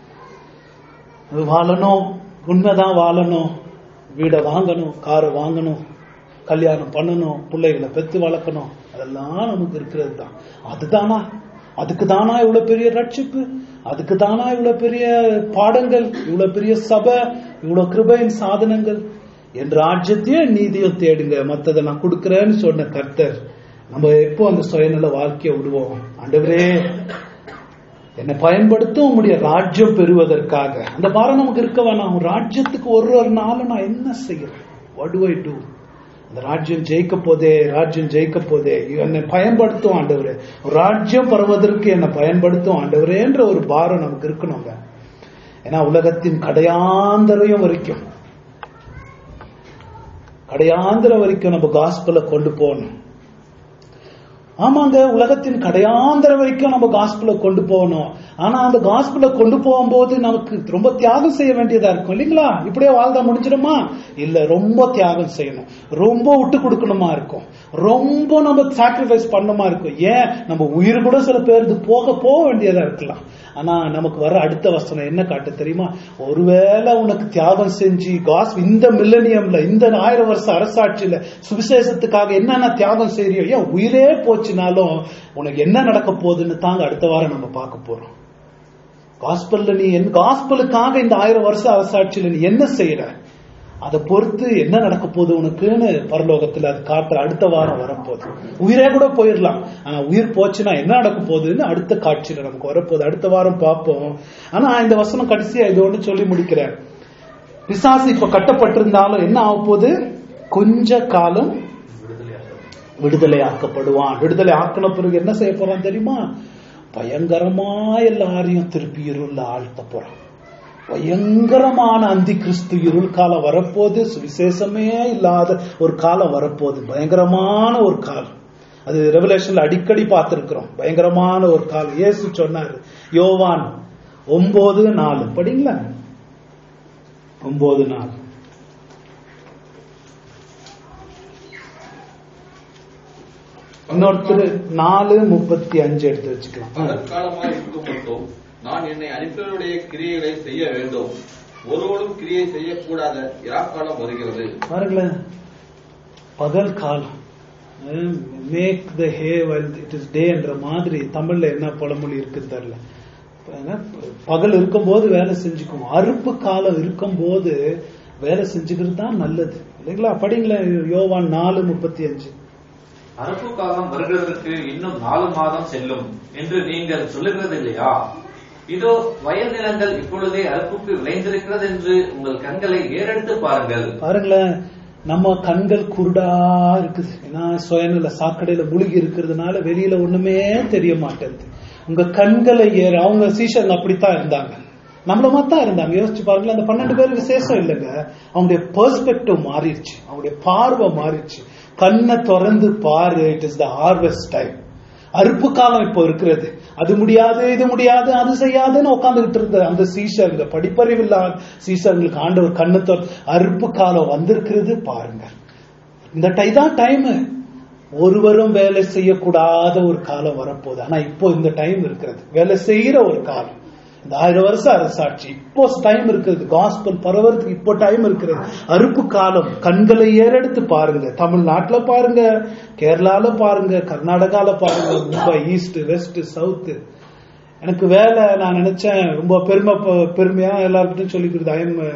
வாழணும், உண்மைதான் வாழணும், வீடை வாங்கணும், காரை வாங்கணும், கல்யாணம் பண்ணணும், பிள்ளைகளை பெத்து வளர்க்கணும், அதெல்லாம் நமக்கு இருக்கிறது தான். அதுதானா? அதுக்கு தானா இவ்வளவு பெரிய ரட்சிப்பு? அதுக்கு தானா இவ்வளவு பெரிய பாடங்கள், இவ்வளவு பெரிய சபை, இவ்வளவு கிருபையின் சாதனங்கள்? என் ராஜ்யத்தையும் நீதியும் தேடுங்க, மற்றதை நான் கொடுக்கிறேன்னு சொன்ன கர்த்தர். நம்ம எப்போ அந்த சுயநல வாழ்க்கையை விடுவோம்? ஆண்டவரே, என்னை பயன்படுத்தும் உங்களுடைய ராஜ்யம் பெறுவதற்காக. அந்த பாரம் நமக்கு இருக்க வேணாம். ராஜ்யத்துக்கு ஒரு ஒரு நாளும் நான் என்ன செய்யறேன்? What do I do? அந்த ராஜ்யம் ஜெயிக்க போதே, ராஜ்யம் ஜெயிக்க போதே, என்னை பயன்படுத்தும் ஆண்டவரே, ராஜ்யம் பெறுவதற்கு என்னை பயன்படுத்தும் ஆண்டவரேன்ற ஒரு பாரம் நமக்கு இருக்கணுங்க. ஏன்னா உலகத்தின் கடையாந்தரையும் வரைக்கும் கடையாந்திரம் வரைக்கும் நம்ம காஸ்பலை கொண்டு போகணும். ஆமாங்க, உலகத்தின் கடையாந்திர வரைக்கும் நம்ம காஸ்பலை கொண்டு போகணும். ஆனா அந்த காஸ்பலை கொண்டு போகும்போது நமக்கு ரொம்ப தியாகம் செய்ய வேண்டியதா இருக்கும் இல்லைங்களா? இப்படியே வாழ்ந்தா முடிஞ்சிடுமா? இல்ல, ரொம்ப தியாகம் செய்யணும், ரொம்ப விட்டு கொடுக்கணுமா இருக்கும், ரொம்ப நம்ம சாக்ரிஃபைஸ் பண்ணணுமா இருக்கும். ஏன் நம்ம உயிர் கூட சில பேருக்கு போக போக வேண்டியதா இருக்கலாம். ஆனா நமக்கு வர அடுத்த வசனம் என்ன காட்டு தெரியுமா? ஒருவேளை உனக்கு தியாகம் செஞ்சு காஸ் இந்த மில்லனியம்ல, இந்த ஆயிரம் வருஷ அரசாட்சியில சுவிசேஷத்துக்காக என்னென்ன தியாகம் செய்யறியோ, ஏன் உயிரே போச்சுனாலும் உனக்கு என்ன நடக்க போகுதுன்னு தாங்க அடுத்த வாரம் நம்ம பார்க்க போறோம். காஸ்பல்ல நீ என் காஸ்பலுக்காக இந்த ஆயிரம் வருஷ அரசாட்சியில நீ என்ன செய்யற, அதை பொறுத்து என்ன நடக்க போகுது உனக்குன்னு பரலோகத்துல அது காட்டுற அடுத்த வாரம் வரப்போகுது. உயிரே கூட போயிடலாம், ஆனா உயிர் போச்சுன்னா என்ன நடக்க போகுதுன்னு அடுத்த காட்சியில நமக்கு வரப்போகுது. அடுத்த வாரம் பார்ப்போம். ஆனா இந்த வசனம் கடைசியா இது ஒன்று சொல்லி முடிக்கிறேன். பிசாசு இப்ப கட்டப்பட்டிருந்தாலும் என்ன ஆக போகுது? கொஞ்ச காலம் விடுதலை ஆக்கப்படுவான். விடுதலை ஆக்கின பிறகு என்ன செய்ய போறான் தெரியுமா? பயங்கரமா எல்லாரையும் திருப்பி இருள் ஆழ்த்த போறான். பயங்கரமான அந்தி கிறிஸ்து இருள் காலம் வரப்போது. சுவிசேஷமே இல்லாத ஒரு காலம் வரப்போகுது. பயங்கரமான ஒரு காலம். அது ரெவலேஷன்ல அடிக்கடி பார்த்திருக்கிறோம். பயங்கரமான ஒரு காலம். இயேசு சொன்னாரு, யோவான் ஒன்பது நாலு படிங்களா? ஒன்பது நாலு. இன்னொருத்தர் நாலு முப்பத்தி அஞ்சு எடுத்து வச்சுக்கலாம். அதற்காலமாக இருக்கும் மட்டும் நான் என்னை அனுப்பியவருடைய கிரியைகளை செய்ய வேண்டும், ஒருவரும் கிரியை செய்யக்கூடாத இராக்காலம் வருகிறது. பாருங்களேன், பகல் காலம், make the hay while it is day என்ற மாதிரி தமிழ்ல என்ன பழமொழி இருக்குன்னு தெரியல. பகல் இருக்கும்போது வேலை செஞ்சுக்குவோம், அறுப்பு காலம் இருக்கும்போது வேலை செஞ்சுக்கிறது தான் நல்லது இல்லைங்களா? படிங்களேன், யோவான் நாலு முப்பத்தி அஞ்சு. அறுப்பு காலம் வருகிறதற்கு இன்னும் நாலு மாதம் செல்லும் என்று நீங்கள் சொல்லுகிறது இல்லையா? இதோ வயல் நிலங்கள் இப்பொழுதே அறுப்புக்கு விளைந்திருக்கிறது என்று உங்கள் கண்களை ஏறெடுத்து பாருங்கள். பாருங்களேன், நம்ம கண்கள் குருடா இருக்குது. ஏன்னா சுயநில சாக்கடையில முழுகி இருக்கிறதுனால வெளியில ஒண்ணுமே தெரிய மாட்டேங்குது. உங்க கண்களை ஏற, அவங்க சீஷர்கள் அப்படித்தான் இருந்தாங்க, நம்மள மாத்தான் இருந்தாங்க. யோசிச்சு பாருங்களேன், அந்த பன்னெண்டு பேர் விசேஷம் இல்லைங்க, அவங்களுடைய பெர்ஸ்பெக்டிவ் மாறிடுச்சு, அவங்களுடைய பார்வை மாறிடுச்சு. கண்ணை திறந்து பாரு, it is the harvest time. அறுப்பு காலம் இப்போ இருக்கிறது. அது முடியாது, இது முடியாது, அது செய்யாதுன்னு உட்காந்துக்கிட்டு இருந்த அந்த சீஷருங்க, படிப்பறிவில்லாத சீஷர்களுக்கு ஆண்டவர் கண்ணை திறந்து அறுப்பு காலம் வந்திருக்கிறது பாருங்க. இந்த டை தான் டைம். ஒருவரும் வேலை செய்யக்கூடாத ஒரு காலம் வரப்போகுது. ஆனா இப்போ இந்த டைம் இருக்கிறது, வேலை செய்யற ஒரு காலம். இந்த ஆயிரம் வருஷம் அரசாட்சி இப்போ டைம் இருக்கிறது. காஸ்பல் பரவறதுக்கு இப்போ டைம் இருக்கிறது. அறுப்பு காலம். கண்களை ஏறெடுத்து பாருங்க. தமிழ்நாட்டுல பாருங்க, கேரளால பாருங்க, கர்நாடகால பாருங்க, மும்பை, ஈஸ்ட், வெஸ்ட், சவுத். எனக்கு வேலை, நான் நினைச்சேன் ரொம்ப பெருமை பெருமையா எல்லாருக்கிட்டும் சொல்லிக்கிறது, I am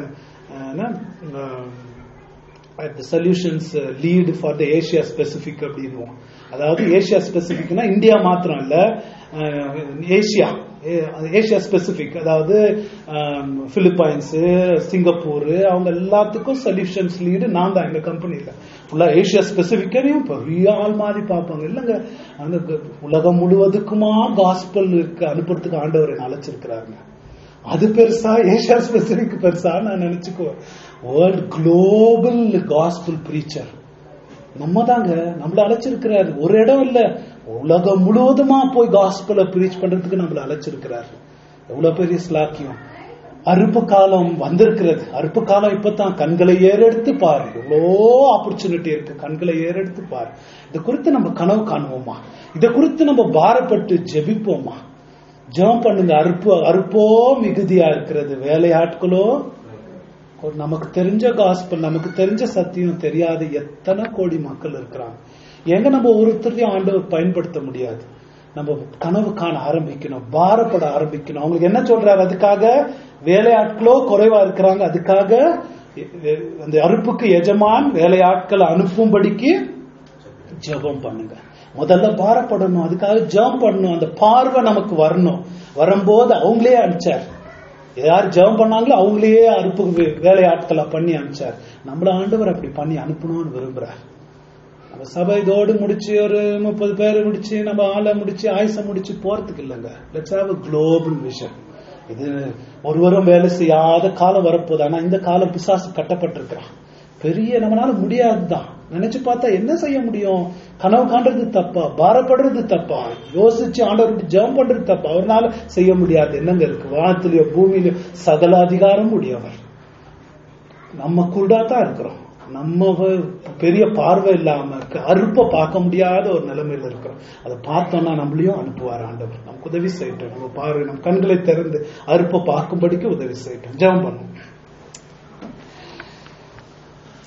the solutions lead for the Asia Pacific அப்படின்னுவோம். அதாவது ஏசியா ஸ்பெசிபிக்னா இந்தியா மாத்திரம் இல்ல, ஏசியா ஏசியா ஸ்பெசிபிக், அதாவது பிலிப்பைன்ஸ், சிங்கப்பூர், அவங்க எல்லாத்துக்கும் சொல்யூஷன்ஸ் லீடு நான் தான். எங்க கம்பெனியில ஃபுல்லா ஏசியா ஸ்பெசிபிக்கையும் பெரிய ஆள் மாதிரி பார்ப்பாங்க. இல்லைங்க, அந்த உலகம் முழுவதுக்குமா காஸ்பல் இருக்கு அனுப்புறதுக்கு ஆண்டவர் அழைச்சிருக்கிறாருங்க. அது பெருசா, ஏசியா ஸ்பெசிபிக் பெருசா நான் நினைச்சுக்குவேன். வேர்ல்ட் குளோபல் காஸ்பல் பிரீச்சர் நம்ம தாங்க, நம்மள அழைச்சிருக்கிறாரு. ஒரு இடம் இல்ல, உலகம் முழுவதுமா போய் காஸ்பலை பிரீச் பண்றதுக்கு நம்மள அழைச்சிருக்கிறாரு. எவ்வளவு பெரிய ஸ்லாக்கியம். அறுப்பு காலம் வந்திருக்கிறது. அறுப்பு காலம் இப்பதான். கண்களை ஏறெடுத்து பாரு, எவ்வளோ ஆப்பர்ச்சுனிட்டி இருக்கு, கண்களை ஏறெடுத்து பாரு. இதை குறித்து நம்ம கனவு காணுவோமா? இதை குறித்து நம்ம பாரப்பட்டு ஜெபிப்போமா? ஜெபம் பண்ணுங்க. அறுப்பு அறுப்போ மிகுதியா இருக்கிறது, வேலையாட்களோ. நமக்கு தெரிஞ்ச காஸ்பல், நமக்கு தெரிஞ்ச சத்தியம் தெரியாத எத்தனை கோடி மக்கள் இருக்கிறாங்க. எங்க நம்ம ஒருத்தரையும் ஆண்டவர் பயன்படுத்த முடியாது. நம்ம கனவு காண ஆரம்பிக்கணும், பாரப்பட ஆரம்பிக்கணும். அவங்களுக்கு என்ன சொல்றாரு? அதுக்காக வேலையாட்களோ குறைவா இருக்கிறாங்க, அதுக்காக அந்த அறுப்புக்கு எஜமான் வேலையாட்களை அனுப்பும்படிக்கு ஜெபம் பண்ணுங்க. முதல்ல பாரப்படணும், அதுக்காக ஜெபம் பண்ணணும். அந்த பார்வை நமக்கு வரணும். வரும்போது அவங்களே அனுப்பிச்சார். யார் ஜெபம் பண்ணாங்களோ அவங்களையே அறுப்பு வேலையாட்களை பண்ணி அனுப்பிச்சார். நம்மள ஆண்டவர் அப்படி பண்ணி அனுப்பணும்னு விரும்புறார். நம்ம சபை இதோடு முடிச்சு ஒரு முப்பது பேர் முடிச்சு நம்ம ஆளை முடிச்சு ஆயுசம் முடிச்சு போறதுக்கு இல்லைங்க. Let's have a global vision. இது ஒருவரும் வேலை செய்யாத காலம் வரப்போகுது. ஆனா இந்த காலம் பிசாசு கட்டப்பட்டிருக்கிறான். பெரிய நம்மளால முடியாதுதான். நினைச்சு பார்த்தா என்ன செய்ய முடியும்? கனவு காண்றது தப்பா, பாரப்படுறது தப்பா, யோசிச்சு ஆண்டவர்கிட்ட ஜெபம் பண்றது தப்பா? அவரால் செய்ய முடியாது என்னங்க இருக்கு? வானத்திலயோ பூமியிலயோ சகல அதிகாரம் உடையவர். நம்ம குருடா தான் இருக்கிறோம். நம்ம பெரிய பார்வை இல்லாம இருக்கு, அறுப்ப பார்க்க முடியாத ஒரு நிலைமையில இருக்கிறோம். அதை பார்த்தோம்னா நம்மளையும் அனுப்புவார் ஆண்டவர். நமக்கு உதவி செய்யட்டும். நம்ம பார்வை, நம்ம கண்களை திறந்து அறுப்ப பார்க்கும்படிக்கு உதவி செய்யட்டும். ஜெபம் பண்ணுவோம்.